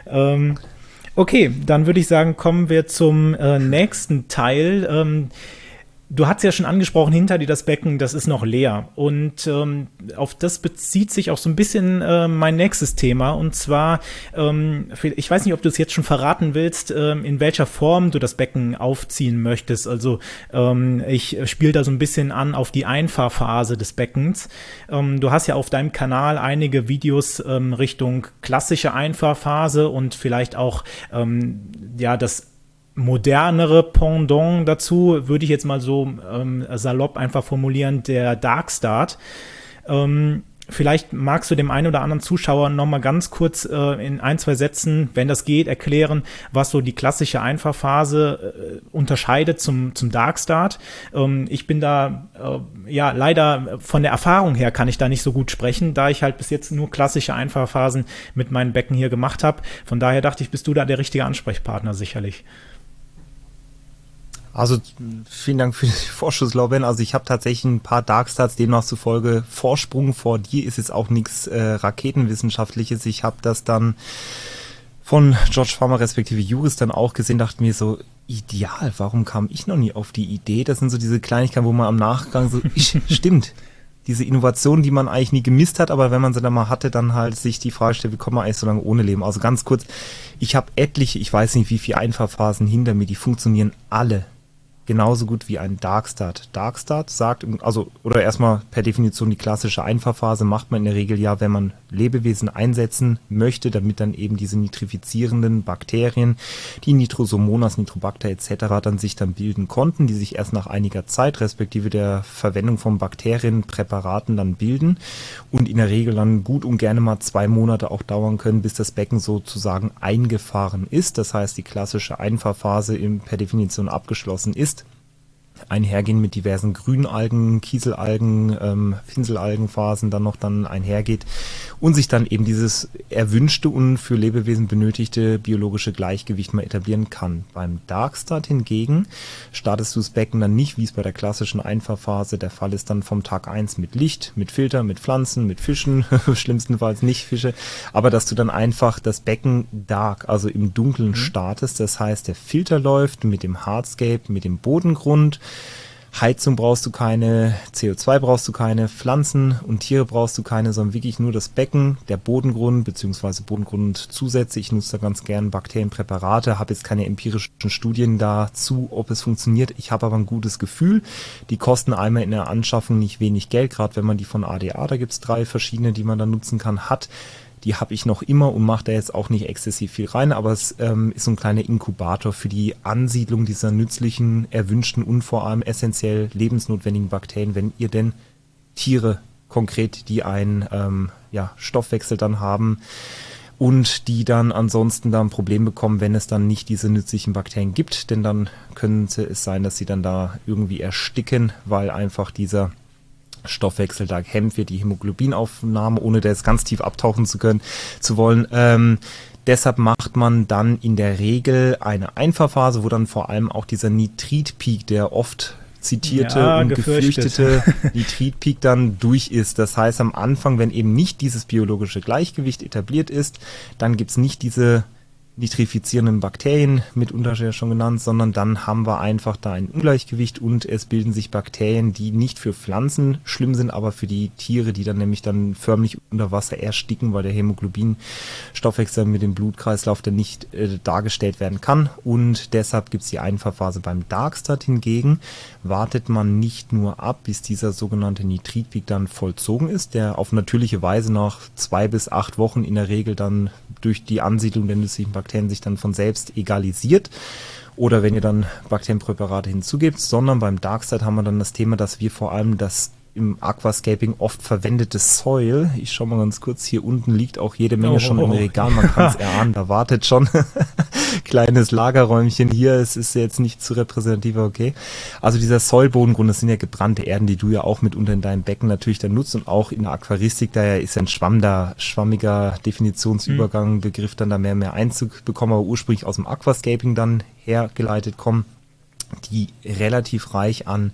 Okay, dann würde ich sagen, kommen wir zum nächsten Teil. Du hast ja schon angesprochen, hinter dir das Becken, das ist noch leer. Und auf das bezieht sich auch so ein bisschen mein nächstes Thema. Und zwar, ich weiß nicht, ob du es jetzt schon verraten willst, in welcher Form du das Becken aufziehen möchtest. Also ich spiele da so ein bisschen an auf die Einfahrphase des Beckens. Du hast ja auf deinem Kanal einige Videos Richtung klassische Einfahrphase und vielleicht auch das modernere Pendant dazu, würde ich jetzt mal so salopp einfach formulieren, der Dark Start. Vielleicht magst du dem einen oder anderen Zuschauer noch mal ganz kurz in 1, 2 Sätzen, wenn das geht, erklären, was so die klassische Einfahrphase unterscheidet zum Dark Start. Ich bin da, leider von der Erfahrung her kann ich da nicht so gut sprechen, da ich halt bis jetzt nur klassische Einfahrphasen mit meinen Becken hier gemacht habe. Von daher dachte ich, bist du da der richtige Ansprechpartner sicherlich. Also vielen Dank für die Vorschusslorbeeren. Also ich habe tatsächlich ein paar Darkstarts, demnach zufolge Vorsprung vor dir ist jetzt auch nichts Raketenwissenschaftliches. Ich habe das dann von George Farmer respektive Juris dann auch gesehen, dachte mir so, ideal, warum kam ich noch nie auf die Idee? Das sind so diese Kleinigkeiten, wo man am Nachgang so, stimmt, diese Innovation, die man eigentlich nie gemisst hat, aber wenn man sie dann mal hatte, dann halt sich die Frage stellt, wie kann man eigentlich so lange ohne leben? Also ganz kurz, ich habe etliche, ich weiß nicht wie viele Einfahrphasen hinter mir, die funktionieren alle genauso gut wie ein Darkstart. Darkstart sagt, also, oder erstmal per Definition die klassische Einfahrphase macht man in der Regel ja, wenn man Lebewesen einsetzen möchte, damit dann eben diese nitrifizierenden Bakterien, die Nitrosomonas, Nitrobacter etc. dann sich dann bilden konnten, die sich erst nach einiger Zeit, respektive der Verwendung von Bakterienpräparaten dann bilden und in der Regel dann gut und gerne mal 2 Monate auch dauern können, bis das Becken sozusagen eingefahren ist. Das heißt, die klassische Einfahrphase per Definition abgeschlossen ist. Einhergehen mit diversen Grünalgen, Kieselalgen, Finselalgenphasen dann noch dann einhergeht und sich dann eben dieses erwünschte und für Lebewesen benötigte biologische Gleichgewicht mal etablieren kann. Beim Darkstart hingegen startest du das Becken dann nicht, wie es bei der klassischen Einfahrphase der Fall ist, dann vom Tag 1 mit Licht, mit Filter, mit Pflanzen, mit Fischen, schlimmstenfalls nicht Fische, aber dass du dann einfach das Becken dark, also im Dunkeln startest, das heißt der Filter läuft mit dem Hardscape, mit dem Bodengrund. Heizung brauchst du keine, CO2 brauchst du keine, Pflanzen und Tiere brauchst du keine, sondern wirklich nur das Becken, der Bodengrund bzw. Bodengrund zusätzlich. Ich nutze da ganz gern Bakterienpräparate, habe jetzt keine empirischen Studien dazu, ob es funktioniert. Ich habe aber ein gutes Gefühl. Die kosten einmal in der Anschaffung nicht wenig Geld, gerade wenn man die von ADA, da gibt es 3 verschiedene, die man dann nutzen kann, hat. Die habe ich noch immer und mache da jetzt auch nicht exzessiv viel rein, aber es ist so ein kleiner Inkubator für die Ansiedlung dieser nützlichen, erwünschten und vor allem essentiell lebensnotwendigen Bakterien, wenn ihr denn Tiere konkret, die einen Stoffwechsel dann haben und die dann ansonsten da ein Problem bekommen, wenn es dann nicht diese nützlichen Bakterien gibt, denn dann könnte es sein, dass sie dann da irgendwie ersticken, weil einfach dieser Stoffwechsel da hemmt wird, die Hämoglobinaufnahme, ohne da jetzt ganz tief abtauchen zu wollen. Deshalb macht man dann in der Regel eine Einfahrphase, wo dann vor allem auch dieser Nitritpeak, der oft zitierte und gefürchtete Nitritpeak dann durch ist. Das heißt, am Anfang, wenn eben nicht dieses biologische Gleichgewicht etabliert ist, dann gibt's nicht diese nitrifizierenden Bakterien, mitunter ja schon genannt, sondern dann haben wir einfach da ein Ungleichgewicht und es bilden sich Bakterien, die nicht für Pflanzen schlimm sind, aber für die Tiere, die dann nämlich dann förmlich unter Wasser ersticken, weil der Hämoglobinstoffwechsel mit dem Blutkreislauf dann nicht dargestellt werden kann und deshalb gibt es die Einfahrphase. Beim Darkstart hingegen wartet man nicht nur ab, bis dieser sogenannte Nitritpeak dann vollzogen ist, der auf natürliche Weise nach 2 bis 8 Wochen in der Regel dann durch die Ansiedlung der nützlichen Bakterien sich dann von selbst egalisiert oder wenn ihr dann Bakterienpräparate hinzugebt, sondern beim Darkstart haben wir dann das Thema, dass wir vor allem das im Aquascaping oft verwendete Soil, ich schaue mal ganz kurz, hier unten liegt auch jede Menge schon im Regal, man kann es erahnen, da wartet schon kleines Lagerräumchen hier, es ist jetzt nicht zu repräsentativ, okay. Also dieser Soil-Bodengrund, das sind ja gebrannte Erden, die du ja auch mitunter in deinem Becken natürlich dann nutzt und auch in der Aquaristik, daher ist ein schwammiger Definitionsübergang, Begriff dann da mehr Einzug bekommen, aber ursprünglich aus dem Aquascaping dann hergeleitet kommen, die relativ reich an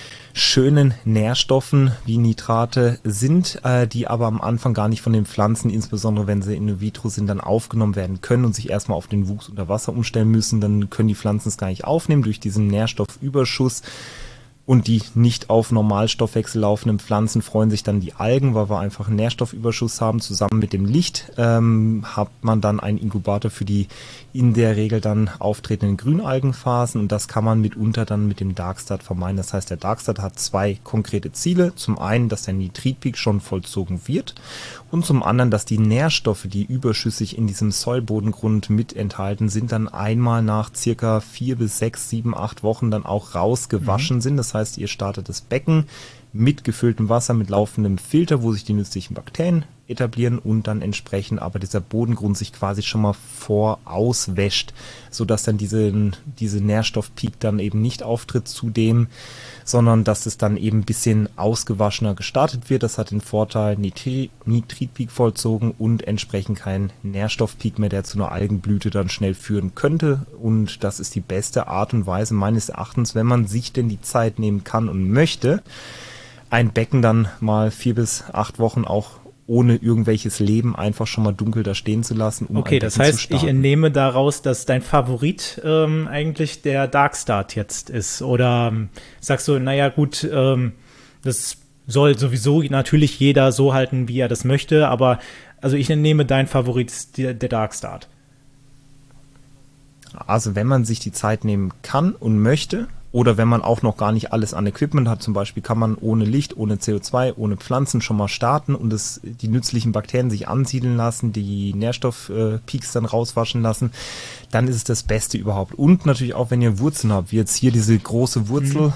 schönen Nährstoffen wie Nitrate sind, die aber am Anfang gar nicht von den Pflanzen, insbesondere wenn sie in vitro sind, dann aufgenommen werden können und sich erstmal auf den Wuchs unter Wasser umstellen müssen. Dann können die Pflanzen es gar nicht aufnehmen durch diesen Nährstoffüberschuss. Und die nicht auf Normalstoffwechsel laufenden Pflanzen freuen sich dann die Algen, weil wir einfach einen Nährstoffüberschuss haben. Zusammen mit dem Licht hat man dann einen Inkubator für die in der Regel dann auftretenden Grünalgenphasen und das kann man mitunter dann mit dem Darkstart vermeiden. Das heißt, der Darkstart hat 2 konkrete Ziele. Zum einen, dass der Nitritpeak schon vollzogen wird und zum anderen, dass die Nährstoffe, die überschüssig in diesem Soilbodengrund mit enthalten sind, dann einmal nach circa 4 bis 6, 7, 8 Wochen dann auch rausgewaschen sind. Das heißt, ihr startet das Becken mit gefülltem Wasser, mit laufendem Filter, wo sich die nützlichen Bakterien etablieren und dann entsprechend aber dieser Bodengrund sich quasi schon mal vorauswäscht, sodass dann diese Nährstoffpeak dann eben nicht auftritt zudem, sondern dass es dann eben ein bisschen ausgewaschener gestartet wird. Das hat den Vorteil, Nitritpeak vollzogen und entsprechend kein Nährstoffpeak mehr, der zu einer Algenblüte dann schnell führen könnte. Und das ist die beste Art und Weise meines Erachtens, wenn man sich denn die Zeit nehmen kann und möchte, ein Becken dann mal 4 bis 8 Wochen auch ohne irgendwelches Leben einfach schon mal dunkel da stehen zu lassen. Okay, das heißt, ich entnehme daraus, dass dein Favorit eigentlich der Darkstart jetzt ist. Oder sagst du, naja gut, das soll sowieso natürlich jeder so halten, wie er das möchte, aber also ich nehme dein Favorit, der Dark Start. Also wenn man sich die Zeit nehmen kann und möchte, oder wenn man auch noch gar nicht alles an Equipment hat, zum Beispiel kann man ohne Licht, ohne CO2, ohne Pflanzen schon mal starten und die nützlichen Bakterien sich ansiedeln lassen, die Nährstoffpeaks dann rauswaschen lassen, dann ist es das Beste überhaupt. Und natürlich auch, wenn ihr Wurzeln habt, wie jetzt hier diese große Wurzel,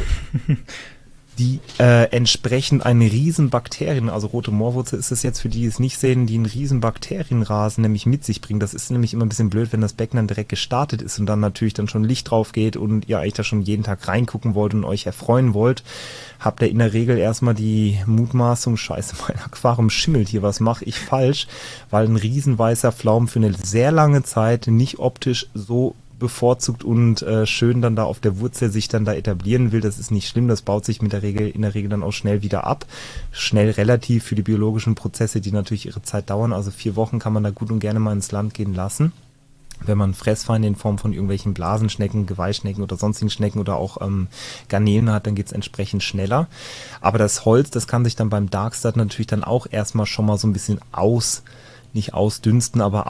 die entsprechend einen riesen Bakterien, also rote Moorwurzel ist es jetzt für die, die es nicht sehen, die einen riesen Bakterienrasen nämlich mit sich bringen. Das ist nämlich immer ein bisschen blöd, wenn das Becken dann direkt gestartet ist und dann natürlich dann schon Licht drauf geht und ihr eigentlich da schon jeden Tag reingucken wollt und euch erfreuen wollt, habt ihr in der Regel erstmal die Mutmaßung, scheiße, mein Aquarium schimmelt hier, was mache ich falsch? Weil ein riesen weißer Pflaumen für eine sehr lange Zeit nicht optisch so bevorzugt und schön dann da auf der Wurzel sich dann da etablieren will, das ist nicht schlimm, das baut sich in der Regel dann auch schnell wieder ab. Schnell relativ für die biologischen Prozesse, die natürlich ihre Zeit dauern, also 4 Wochen kann man da gut und gerne mal ins Land gehen lassen. Wenn man Fressfeinde in Form von irgendwelchen Blasenschnecken, Geweihschnecken oder sonstigen Schnecken oder auch Garnelen hat, dann geht's entsprechend schneller. Aber das Holz, das kann sich dann beim Darkstart natürlich dann auch erstmal schon mal so ein bisschen nicht ausdünsten, aber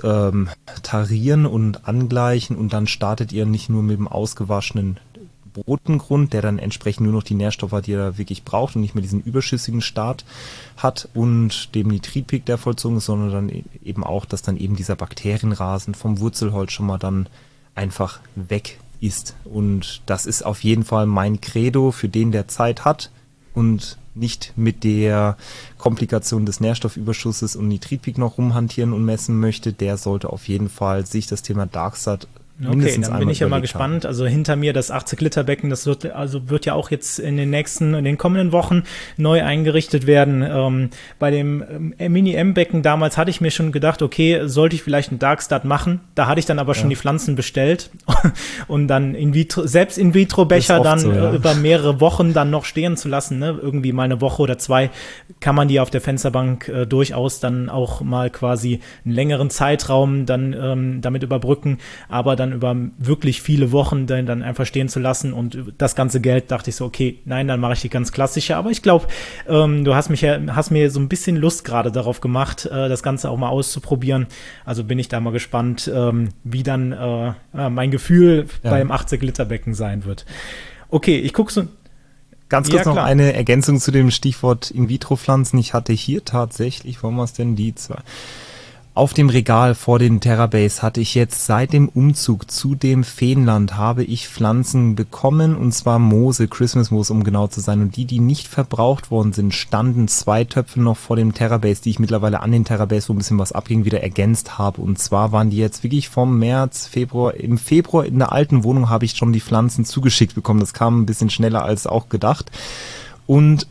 austarieren und angleichen und dann startet ihr nicht nur mit dem ausgewaschenen Bodengrund, der dann entsprechend nur noch die Nährstoffe hat, die er wirklich braucht und nicht mehr diesen überschüssigen Start hat und dem Nitritpeak, der vollzogen ist, sondern dann eben auch, dass dann eben dieser Bakterienrasen vom Wurzelholz schon mal dann einfach weg ist. Und das ist auf jeden Fall mein Credo für den, der Zeit hat und nicht mit der Komplikation des Nährstoffüberschusses und Nitritpeak noch rumhantieren und messen möchte, der sollte auf jeden Fall sich das Thema Darkstart Okay, dann bin ich ja mal gespannt. Also hinter mir das 80-Liter-Becken, das wird ja auch jetzt in den kommenden Wochen neu eingerichtet werden. Bei dem Mini-M-Becken damals hatte ich mir schon gedacht, okay, sollte ich vielleicht einen Darkstart machen? Da hatte ich dann aber schon die Pflanzen bestellt und dann selbst In-vitro-Becher dann so, über mehrere Wochen dann noch stehen zu lassen, ne? Irgendwie mal eine Woche oder 2 kann man die auf der Fensterbank durchaus dann auch mal quasi einen längeren Zeitraum dann damit überbrücken, aber dann über wirklich viele Wochen dann einfach stehen zu lassen und das ganze Geld dachte ich so, okay, nein, dann mache ich die ganz klassische, aber ich glaube, du hast mir so ein bisschen Lust gerade darauf gemacht, das Ganze auch mal auszuprobieren, also bin ich da mal gespannt, wie dann mein Gefühl beim 80-Liter-Becken sein wird. Okay, ich gucke so. Ganz kurz noch eine Ergänzung zu dem Stichwort In-vitro-Pflanzen. Ich hatte hier tatsächlich, warum war es denn die zwei? Auf dem Regal vor den Terrabase hatte ich jetzt seit dem Umzug zu dem Feenland habe ich Pflanzen bekommen und zwar Moose, Christmas-Moos, um genau zu sein. Und die nicht verbraucht worden sind, standen 2 Töpfe noch vor dem Terrabase, die ich mittlerweile an den Terrabase, wo ein bisschen was abging, wieder ergänzt habe. Und zwar waren die jetzt wirklich vom März, Februar, im Februar in der alten Wohnung habe ich schon die Pflanzen zugeschickt bekommen. Das kam ein bisschen schneller als auch gedacht. Und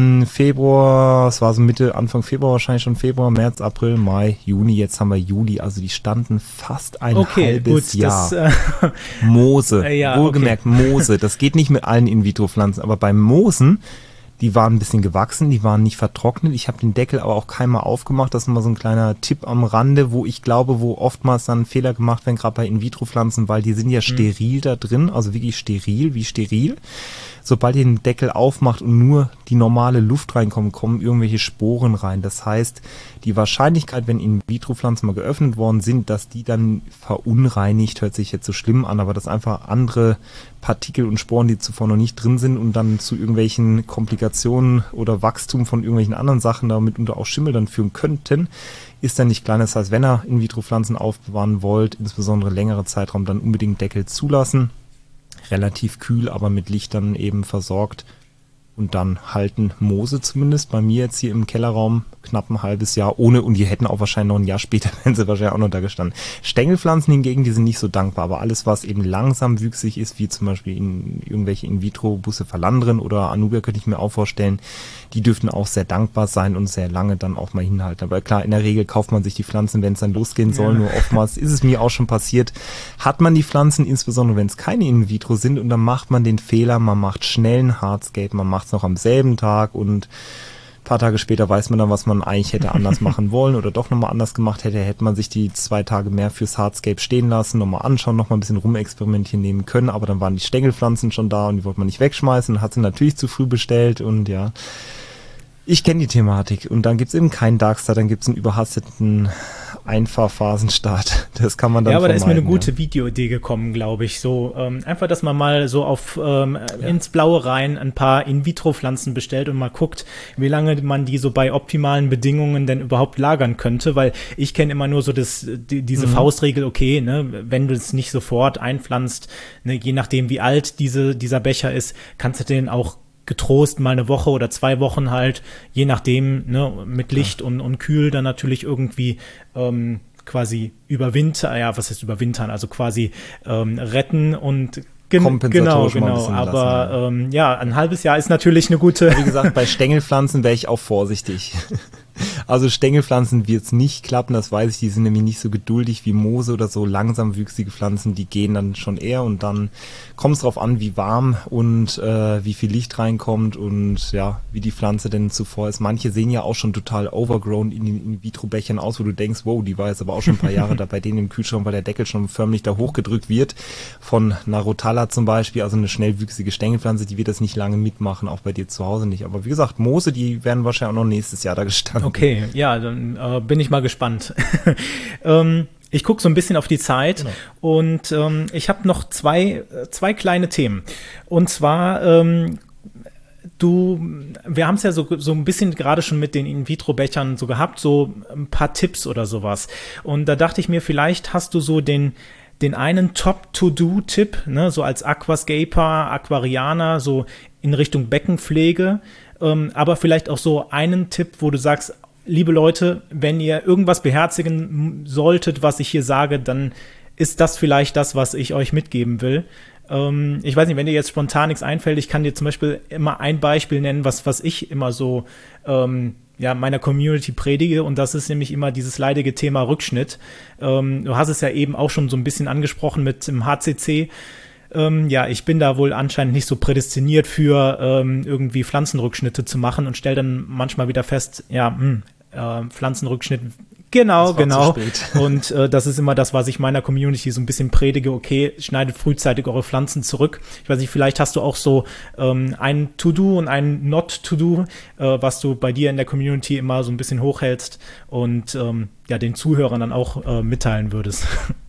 Februar, es war so Anfang Februar wahrscheinlich schon Februar, März, April, Mai, Juni, jetzt haben wir Juli, also die standen fast ein halbes Jahr. Moose, wohlgemerkt Moose, das geht nicht mit allen In-vitro-Pflanzen, aber beim Moosen, die waren ein bisschen gewachsen, die waren nicht vertrocknet, ich habe den Deckel aber auch keinmal aufgemacht, das ist mal so ein kleiner Tipp am Rande, wo ich glaube, wo oftmals dann Fehler gemacht werden, gerade bei In-vitro-Pflanzen, weil die sind ja steril da drin, also wirklich steril. Sobald ihr den Deckel aufmacht und nur die normale Luft reinkommt, kommen irgendwelche Sporen rein. Das heißt, die Wahrscheinlichkeit, wenn In-vitro-Pflanzen mal geöffnet worden sind, dass die dann verunreinigt, hört sich jetzt so schlimm an, aber dass einfach andere Partikel und Sporen, die zuvor noch nicht drin sind und dann zu irgendwelchen Komplikationen oder Wachstum von irgendwelchen anderen Sachen, damit unter auch Schimmel dann führen könnten, ist dann nicht klein. Das heißt, wenn ihr In-vitro-Pflanzen aufbewahren wollt, insbesondere längere Zeitraum, dann unbedingt Deckel zulassen. Relativ kühl, aber mit Licht dann eben versorgt und dann halten Moose zumindest bei mir jetzt hier im Kellerraum knapp ein halbes Jahr ohne und die hätten auch wahrscheinlich noch ein Jahr später, wenn sie wahrscheinlich auch noch da gestanden. Stängelpflanzen hingegen, die sind nicht so dankbar, aber alles, was eben langsam wüchsig ist, wie zum Beispiel irgendwelche In-vitro-Busse Verlandren oder Anubia könnte ich mir auch vorstellen, die dürften auch sehr dankbar sein und sehr lange dann auch mal hinhalten. Aber klar, in der Regel kauft man sich die Pflanzen, wenn es dann losgehen soll, nur oftmals ist es mir auch schon passiert, hat man die Pflanzen, insbesondere wenn es keine In-vitro sind und dann macht man den Fehler, man macht schnell ein Hardscape, man macht es noch am selben Tag und paar Tage später weiß man dann, was man eigentlich hätte anders machen wollen oder doch nochmal anders gemacht hätte. Hätte man sich die 2 Tage mehr fürs Hardscape stehen lassen, nochmal anschauen, nochmal ein bisschen rumexperimentieren nehmen können, aber dann waren die Stängelpflanzen schon da und die wollte man nicht wegschmeißen, hat sie natürlich zu früh bestellt und ja, ich kenne die Thematik. Und dann gibt's eben keinen Darkstar, dann gibt's einen überhasteten Einfahrphasenstart. Das kann man dann aber da ist mir eine ja. gute Videoidee gekommen, glaube ich. So einfach, dass man mal so auf ins Blaue rein ein paar In-vitro-Pflanzen bestellt und mal guckt, wie lange man die so bei optimalen Bedingungen denn überhaupt lagern könnte, weil ich kenne immer nur so diese Faustregel, okay, ne, wenn du es nicht sofort einpflanzt, ne, je nachdem wie alt dieser Becher ist, kannst du den auch getrost mal eine Woche oder 2 Wochen halt, je nachdem, ne, mit Licht und kühl dann natürlich irgendwie quasi überwintern, ja, was heißt überwintern, also quasi retten und genau, aber lassen, ja. Ein halbes Jahr ist natürlich eine gute. Wie gesagt, bei Stängelpflanzen wäre ich auch vorsichtig. Also Stängelpflanzen wird es nicht klappen, das weiß ich, die sind nämlich nicht so geduldig wie Moose oder so langsamwüchsige Pflanzen, die gehen dann schon eher und dann kommt es drauf an, wie warm und wie viel Licht reinkommt und ja, wie die Pflanze denn zuvor ist. Manche sehen ja auch schon total overgrown in den In-vitro-Bechern aus, wo du denkst, wow, die war jetzt aber auch schon ein paar Jahre da bei denen im Kühlschrank, weil der Deckel schon förmlich da hochgedrückt wird. Von Narotala zum Beispiel, also eine schnellwüchsige Stängelpflanze, die wird das nicht lange mitmachen, auch bei dir zu Hause nicht. Aber wie gesagt, Moose, die werden wahrscheinlich auch noch nächstes Jahr da gestanden. Okay, ja, dann bin ich mal gespannt. Ich gucke so ein bisschen auf die Zeit, genau. Und ich habe noch zwei kleine Themen. Und zwar, wir haben es ja so ein bisschen gerade schon mit den In-vitro-Bechern so gehabt, so ein paar Tipps oder sowas. Und da dachte ich mir, vielleicht hast du so den einen Top-to-Do-Tipp, ne, so als Aquascaper, Aquarianer, so in Richtung Beckenpflege, aber vielleicht auch so einen Tipp, wo du sagst, liebe Leute, wenn ihr irgendwas beherzigen solltet, was ich hier sage, dann ist das vielleicht das, was ich euch mitgeben will. Ich weiß nicht, wenn dir jetzt spontan nichts einfällt, ich kann dir zum Beispiel immer ein Beispiel nennen, was ich immer so meiner Community predige, und das ist nämlich immer dieses leidige Thema Rückschnitt. Du hast es ja eben auch schon so ein bisschen angesprochen mit dem HCC. Ich bin da wohl anscheinend nicht so prädestiniert für irgendwie Pflanzenrückschnitte zu machen und stelle dann manchmal wieder fest, Pflanzenrückschnitt, genau. Und das ist immer das, was ich meiner Community so ein bisschen predige, okay, schneidet frühzeitig eure Pflanzen zurück. Ich weiß nicht, vielleicht hast du auch so ein To-Do und ein Not-To-Do, was du bei dir in der Community immer so ein bisschen hochhältst und den Zuhörern dann auch mitteilen würdest.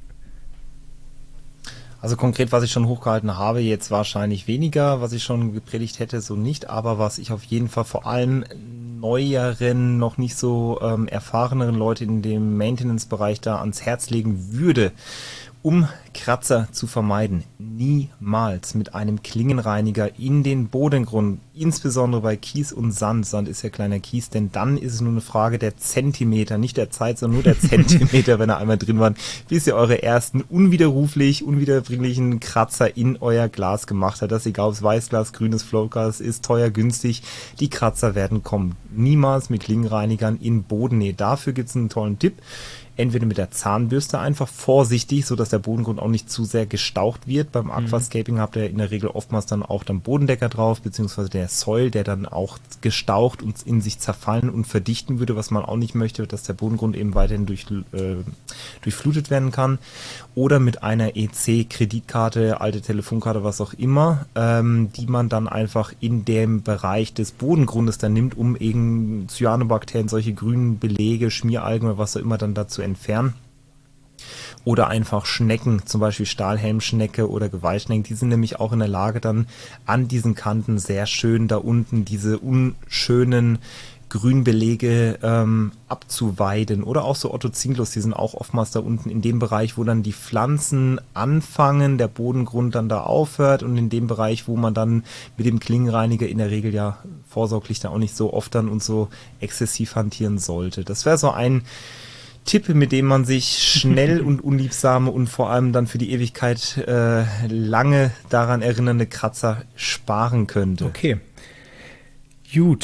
Also konkret, was ich schon hochgehalten habe, jetzt wahrscheinlich weniger, was ich schon gepredigt hätte, so nicht, aber was ich auf jeden Fall vor allem neueren, noch nicht so erfahreneren Leute in dem Maintenance-Bereich da ans Herz legen würde, um Kratzer zu vermeiden, niemals mit einem Klingenreiniger in den Bodengrund, insbesondere bei Kies und Sand. Sand ist ja kleiner Kies, denn dann ist es nur eine Frage der Zentimeter, nicht der Zeit, sondern nur der Zentimeter, wenn er einmal drin war, bis ihr eure ersten unwiederbringlichen Kratzer in euer Glas gemacht habt. Das ist egal, ob es Weißglas, grünes Flowglas ist, teuer, günstig. Die Kratzer werden kommen. Niemals mit Klingenreinigern in Bodennähe. Dafür gibt es einen tollen Tipp. Entweder mit der Zahnbürste einfach vorsichtig, so dass der Bodengrund auch nicht zu sehr gestaucht wird. Beim Aquascaping habt ihr in der Regel oftmals dann auch den Bodendecker drauf, beziehungsweise der Soil, der dann auch gestaucht und in sich zerfallen und verdichten würde, was man auch nicht möchte, dass der Bodengrund eben weiterhin durchflutet werden kann. Oder mit einer EC-Kreditkarte, alte Telefonkarte, was auch immer, die man dann einfach in dem Bereich des Bodengrundes dann nimmt, um eben Cyanobakterien, solche grünen Belege, Schmieralgen oder was auch immer dann dazu entfernen. Oder einfach Schnecken, zum Beispiel Stahlhelmschnecke oder Geweihschnecken, die sind nämlich auch in der Lage dann an diesen Kanten sehr schön da unten diese unschönen Grünbelege abzuweiden. Oder auch so Ottocinglus, die sind auch oftmals da unten in dem Bereich, wo dann die Pflanzen anfangen, der Bodengrund dann da aufhört, und in dem Bereich, wo man dann mit dem Klingenreiniger in der Regel ja vorsorglich da auch nicht so oft dann und so exzessiv hantieren sollte. Das wäre so ein Tipp, mit dem man sich schnell und unliebsame und vor allem dann für die Ewigkeit lange daran erinnernde Kratzer sparen könnte. Okay. Gut.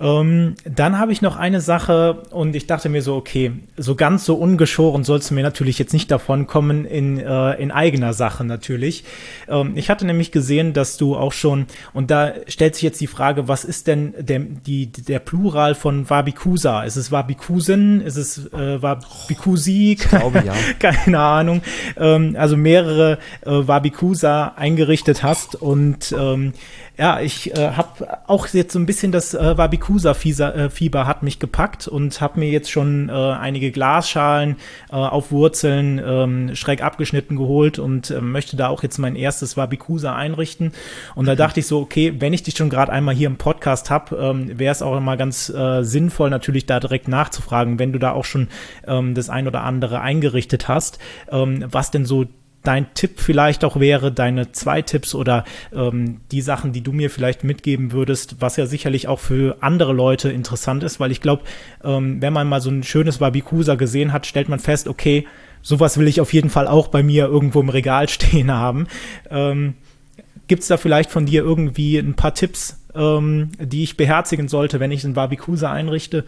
Dann habe ich noch eine Sache und ich dachte mir so, okay, so ganz so ungeschoren sollst du mir natürlich jetzt nicht davon kommen in eigener Sache natürlich. Ich hatte nämlich gesehen, dass du auch schon, und da stellt sich jetzt die Frage, was ist denn der Plural von Wabikusa? Ist es Wabikusen? Ist es Wabikusi? Ich glaube, ja. Keine Ahnung. Also mehrere Wabikusa eingerichtet hast und ich habe auch jetzt so ein bisschen das Wabikusa-Fieber hat mich gepackt und habe mir jetzt schon einige Glasschalen auf Wurzeln schräg abgeschnitten geholt und möchte da auch jetzt mein erstes Wabikusa einrichten. Und da dachte ich so, okay, wenn ich dich schon gerade einmal hier im Podcast habe, wäre es auch immer ganz sinnvoll, natürlich da direkt nachzufragen, wenn du da auch schon das ein oder andere eingerichtet hast, was denn so dein Tipp vielleicht auch wäre, deine 2 Tipps oder die Sachen, die du mir vielleicht mitgeben würdest, was ja sicherlich auch für andere Leute interessant ist, weil ich glaube, wenn man mal so ein schönes Wabikusa gesehen hat, stellt man fest, okay, sowas will ich auf jeden Fall auch bei mir irgendwo im Regal stehen haben. Gibt's da vielleicht von dir irgendwie ein paar Tipps, die ich beherzigen sollte, wenn ich ein Wabikusa einrichte?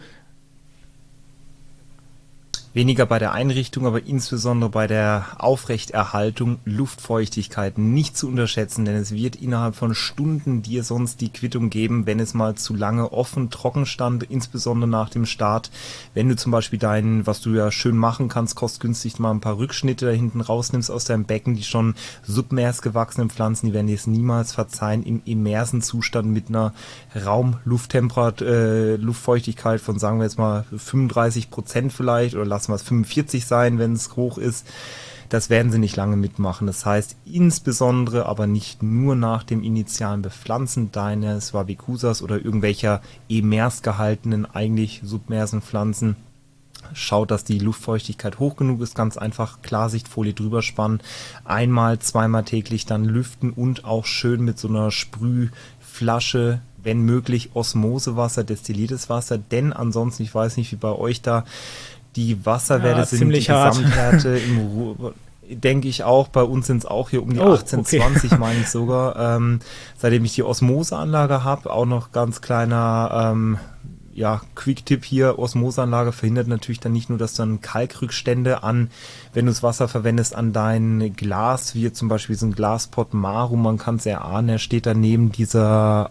Weniger bei der Einrichtung, aber insbesondere bei der Aufrechterhaltung, Luftfeuchtigkeit nicht zu unterschätzen, denn es wird innerhalb von Stunden dir sonst die Quittung geben, wenn es mal zu lange offen, trocken stand, insbesondere nach dem Start. Wenn du zum Beispiel was du ja schön machen kannst, kostengünstig mal ein paar Rückschnitte da hinten rausnimmst aus deinem Becken, die schon submers gewachsenen Pflanzen, die werden dir es niemals verzeihen, im immersen Zustand mit einer Raumlufttemperatur, Luftfeuchtigkeit von, sagen wir jetzt mal 35% vielleicht, oder lassen wir es 45 sein, wenn es hoch ist. Das werden sie nicht lange mitmachen. Das heißt, insbesondere, aber nicht nur nach dem initialen Bepflanzen deines Wabikusas oder irgendwelcher immers gehaltenen, eigentlich submersen Pflanzen, schaut, dass die Luftfeuchtigkeit hoch genug ist. Ganz einfach Klarsichtfolie drüber spannen, einmal, zweimal täglich dann lüften und auch schön mit so einer Sprühflasche, wenn möglich Osmosewasser, destilliertes Wasser, denn ansonsten, ich weiß nicht, wie bei euch da die Wasserwerte sind, die Gesamtwerte im Ruhr, denke ich auch, bei uns sind es auch hier um die 18, okay. 20, meine ich sogar. Seitdem ich die Osmoseanlage habe, auch noch ganz kleiner Quick-Tipp hier, Osmoseanlage verhindert natürlich dann nicht nur, dass dann Kalkrückstände wenn du das Wasser verwendest, an dein Glas, wie zum Beispiel so ein Glaspot Maru, man kann es erahnen, er steht daneben dieser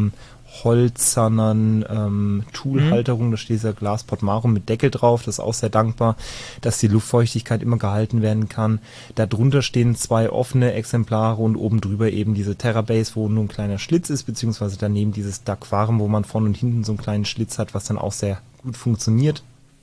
holzernen Toolhalterung, da steht dieser Glaspot Maru mit Deckel drauf, das ist auch sehr dankbar, dass die Luftfeuchtigkeit immer gehalten werden kann. Darunter stehen 2 offene Exemplare und oben drüber eben diese Terrabase, wo nur ein kleiner Schlitz ist, beziehungsweise daneben dieses Daquarium, wo man vorne und hinten so einen kleinen Schlitz hat, was dann auch sehr gut funktioniert.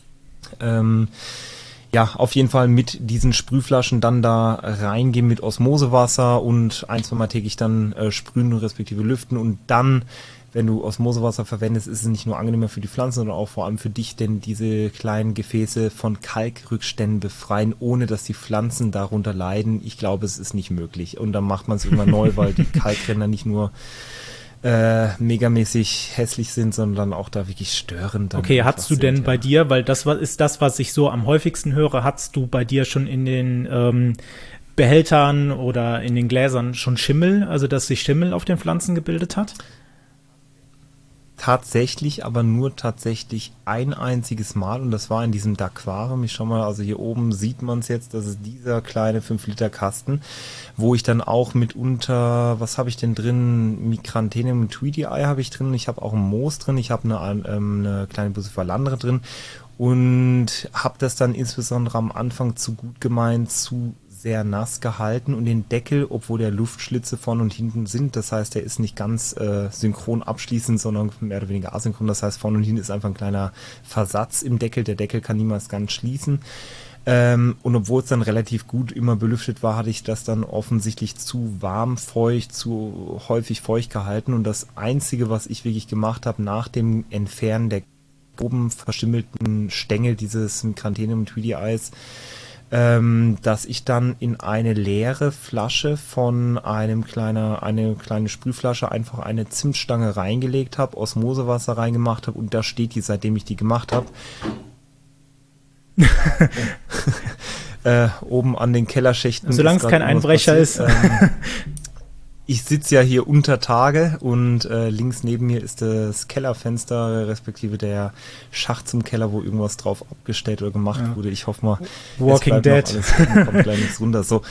Auf jeden Fall mit diesen Sprühflaschen dann da reingehen mit Osmosewasser und 1-2 Mal täglich dann sprühen respektive lüften und dann, wenn du Osmosewasser verwendest, ist es nicht nur angenehmer für die Pflanzen, sondern auch vor allem für dich, denn diese kleinen Gefäße von Kalkrückständen befreien, ohne dass die Pflanzen darunter leiden. Ich glaube, es ist nicht möglich. Und dann macht man es irgendwann neu, weil die Kalkränder nicht nur megamäßig hässlich sind, sondern auch da wirklich störend. Okay, hast du denn bei dir, weil das ist das, was ich so am häufigsten höre, hast du bei dir schon in den Behältern oder in den Gläsern schon Schimmel, also dass sich Schimmel auf den Pflanzen gebildet hat? Tatsächlich, aber nur tatsächlich ein einziges Mal und das war in diesem Daquarium. Ich schau mal, also hier oben sieht man es jetzt, das ist dieser kleine 5-Liter-Kasten, wo ich dann auch mitunter, was habe ich denn drin? Micranthenium und Tweedy Eye habe ich drin, ich habe auch ein Moos drin, ich habe eine kleine Bucephalandre drin und habe das dann insbesondere am Anfang zu gut gemeint, zu sehr nass gehalten und den Deckel, obwohl der Luftschlitze vorne und hinten sind, das heißt, der ist nicht ganz synchron abschließend, sondern mehr oder weniger asynchron, das heißt, vorne und hinten ist einfach ein kleiner Versatz im Deckel, der Deckel kann niemals ganz schließen und obwohl es dann relativ gut immer belüftet war, hatte ich das dann offensichtlich zu warm, feucht, zu häufig feucht gehalten und das Einzige, was ich wirklich gemacht habe, nach dem Entfernen der oben verschimmelten Stängel dieses Micranthenium und Tweedy Eyes, dass ich dann in eine leere Flasche von eine kleine Sprühflasche einfach eine Zimtstange reingelegt habe, Osmosewasser reingemacht habe und da steht die, seitdem ich die gemacht habe. Oben an den Kellerschächten. Solange es kein Einbrecher ist. Ich sitze ja hier unter Tage und links neben mir ist das Kellerfenster, respektive der Schacht zum Keller, wo irgendwas drauf abgestellt oder gemacht wurde. Ich hoffe mal, Walking Dead. Kommt gleich nichts runter. So.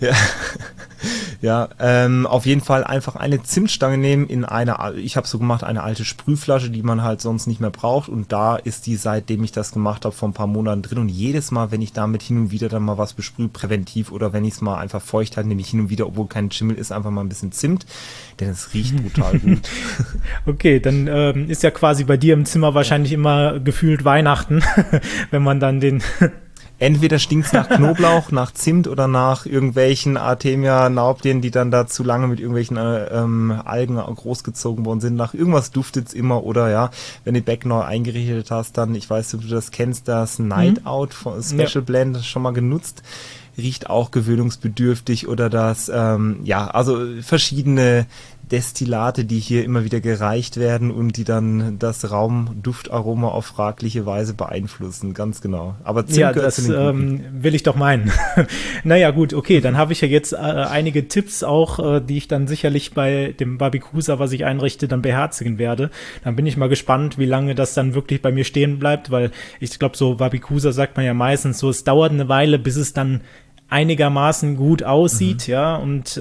Ja, auf jeden Fall einfach eine Zimtstange nehmen ich habe so gemacht, eine alte Sprühflasche, die man halt sonst nicht mehr braucht, und da ist die, seitdem ich das gemacht habe, vor ein paar Monaten drin, und jedes Mal, wenn ich damit hin und wieder dann mal was besprühe, präventiv, oder wenn ich es mal einfach feucht halte, nehme ich hin und wieder, obwohl kein Schimmel ist, einfach mal ein bisschen Zimt, denn es riecht brutal gut. Okay, dann ist ja quasi bei dir im Zimmer wahrscheinlich immer gefühlt Weihnachten, wenn man dann den... Entweder stinkt's nach Knoblauch, nach Zimt oder nach irgendwelchen Artemia-Naubdien, die dann da zu lange mit irgendwelchen Algen großgezogen worden sind. Nach irgendwas duftet's immer, oder ja, wenn du Back neu eingerichtet hast, dann, ich weiß nicht, ob du das kennst, das Night Out von Special Blend, das schon mal genutzt, riecht auch gewöhnungsbedürftig, oder das, also verschiedene Destillate, die hier immer wieder gereicht werden und die dann das Raumduftaroma auf fragliche Weise beeinflussen, ganz genau. Aber Zimt gehört zu den Guten. Will ich doch meinen. Naja, gut, okay, dann habe ich ja jetzt einige Tipps auch, die ich dann sicherlich bei dem Barbikusa, was ich einrichte, dann beherzigen werde. Dann bin ich mal gespannt, wie lange das dann wirklich bei mir stehen bleibt, weil ich glaube, so Barbikusa sagt man ja meistens so, es dauert eine Weile, bis es dann einigermaßen gut aussieht, ja, und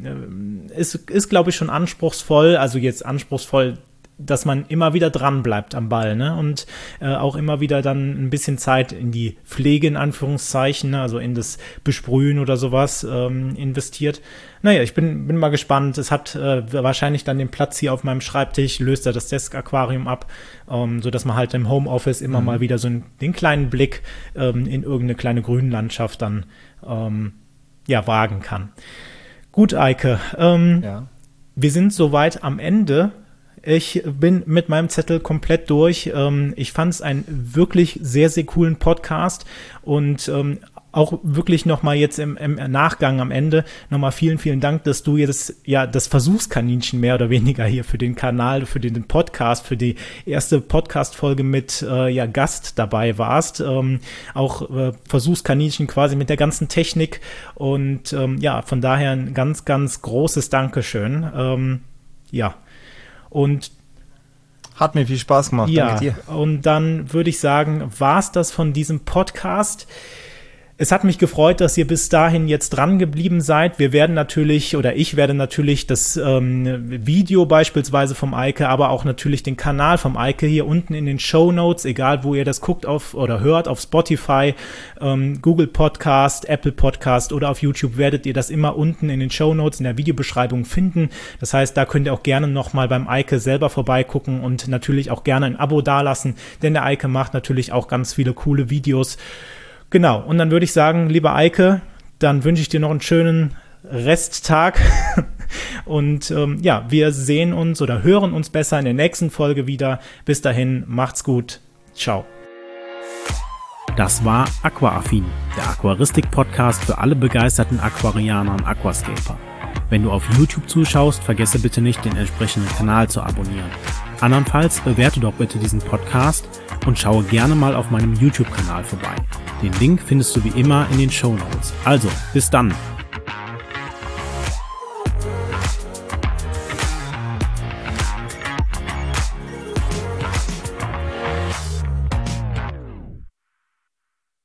ist, glaube ich, schon anspruchsvoll, also jetzt anspruchsvoll, dass man immer wieder dran bleibt am Ball, ne, und auch immer wieder dann ein bisschen Zeit in die Pflege, in Anführungszeichen, ne? Also in das Besprühen oder sowas investiert. Naja, ich bin mal gespannt. Es hat wahrscheinlich dann den Platz hier auf meinem Schreibtisch, löst er das Desk-Aquarium ab, sodass man halt im Homeoffice immer mal wieder so den kleinen Blick in irgendeine kleine Grünlandschaft dann wagen kann. Gut, Eike, wir sind soweit am Ende. Ich bin mit meinem Zettel komplett durch. Ich fand es einen wirklich sehr, sehr coolen Podcast, und auch wirklich nochmal jetzt im Nachgang am Ende nochmal vielen, vielen Dank, dass du jetzt das Versuchskaninchen mehr oder weniger hier für den Kanal, für den Podcast, für die erste Podcast-Folge mit Gast dabei warst. Auch Versuchskaninchen quasi mit der ganzen Technik, und von daher ein ganz, ganz großes Dankeschön. Und hat mir viel Spaß gemacht. Danke dir. Und dann würde ich sagen, war's das von diesem Podcast. Es hat mich gefreut, dass ihr bis dahin jetzt dran geblieben seid. Wir werden natürlich, oder ich werde natürlich das Video beispielsweise vom Eike, aber auch natürlich den Kanal vom Eike hier unten in den Shownotes, egal wo ihr das guckt oder hört, auf Spotify, Google Podcast, Apple Podcast oder auf YouTube, werdet ihr das immer unten in den Shownotes in der Videobeschreibung finden. Das heißt, da könnt ihr auch gerne nochmal beim Eike selber vorbeigucken und natürlich auch gerne ein Abo dalassen, denn der Eike macht natürlich auch ganz viele coole Videos. Genau, und dann würde ich sagen, lieber Eike, dann wünsche ich dir noch einen schönen Resttag, und wir sehen uns oder hören uns besser in der nächsten Folge wieder. Bis dahin, macht's gut, ciao. Das war Aquaaffin, der Aquaristik-Podcast für alle begeisterten Aquarianer und Aquascaper. Wenn du auf YouTube zuschaust, vergesse bitte nicht, den entsprechenden Kanal zu abonnieren. Andernfalls bewerte doch bitte diesen Podcast und schaue gerne mal auf meinem YouTube-Kanal vorbei. Den Link findest du wie immer in den Shownotes. Also, bis dann!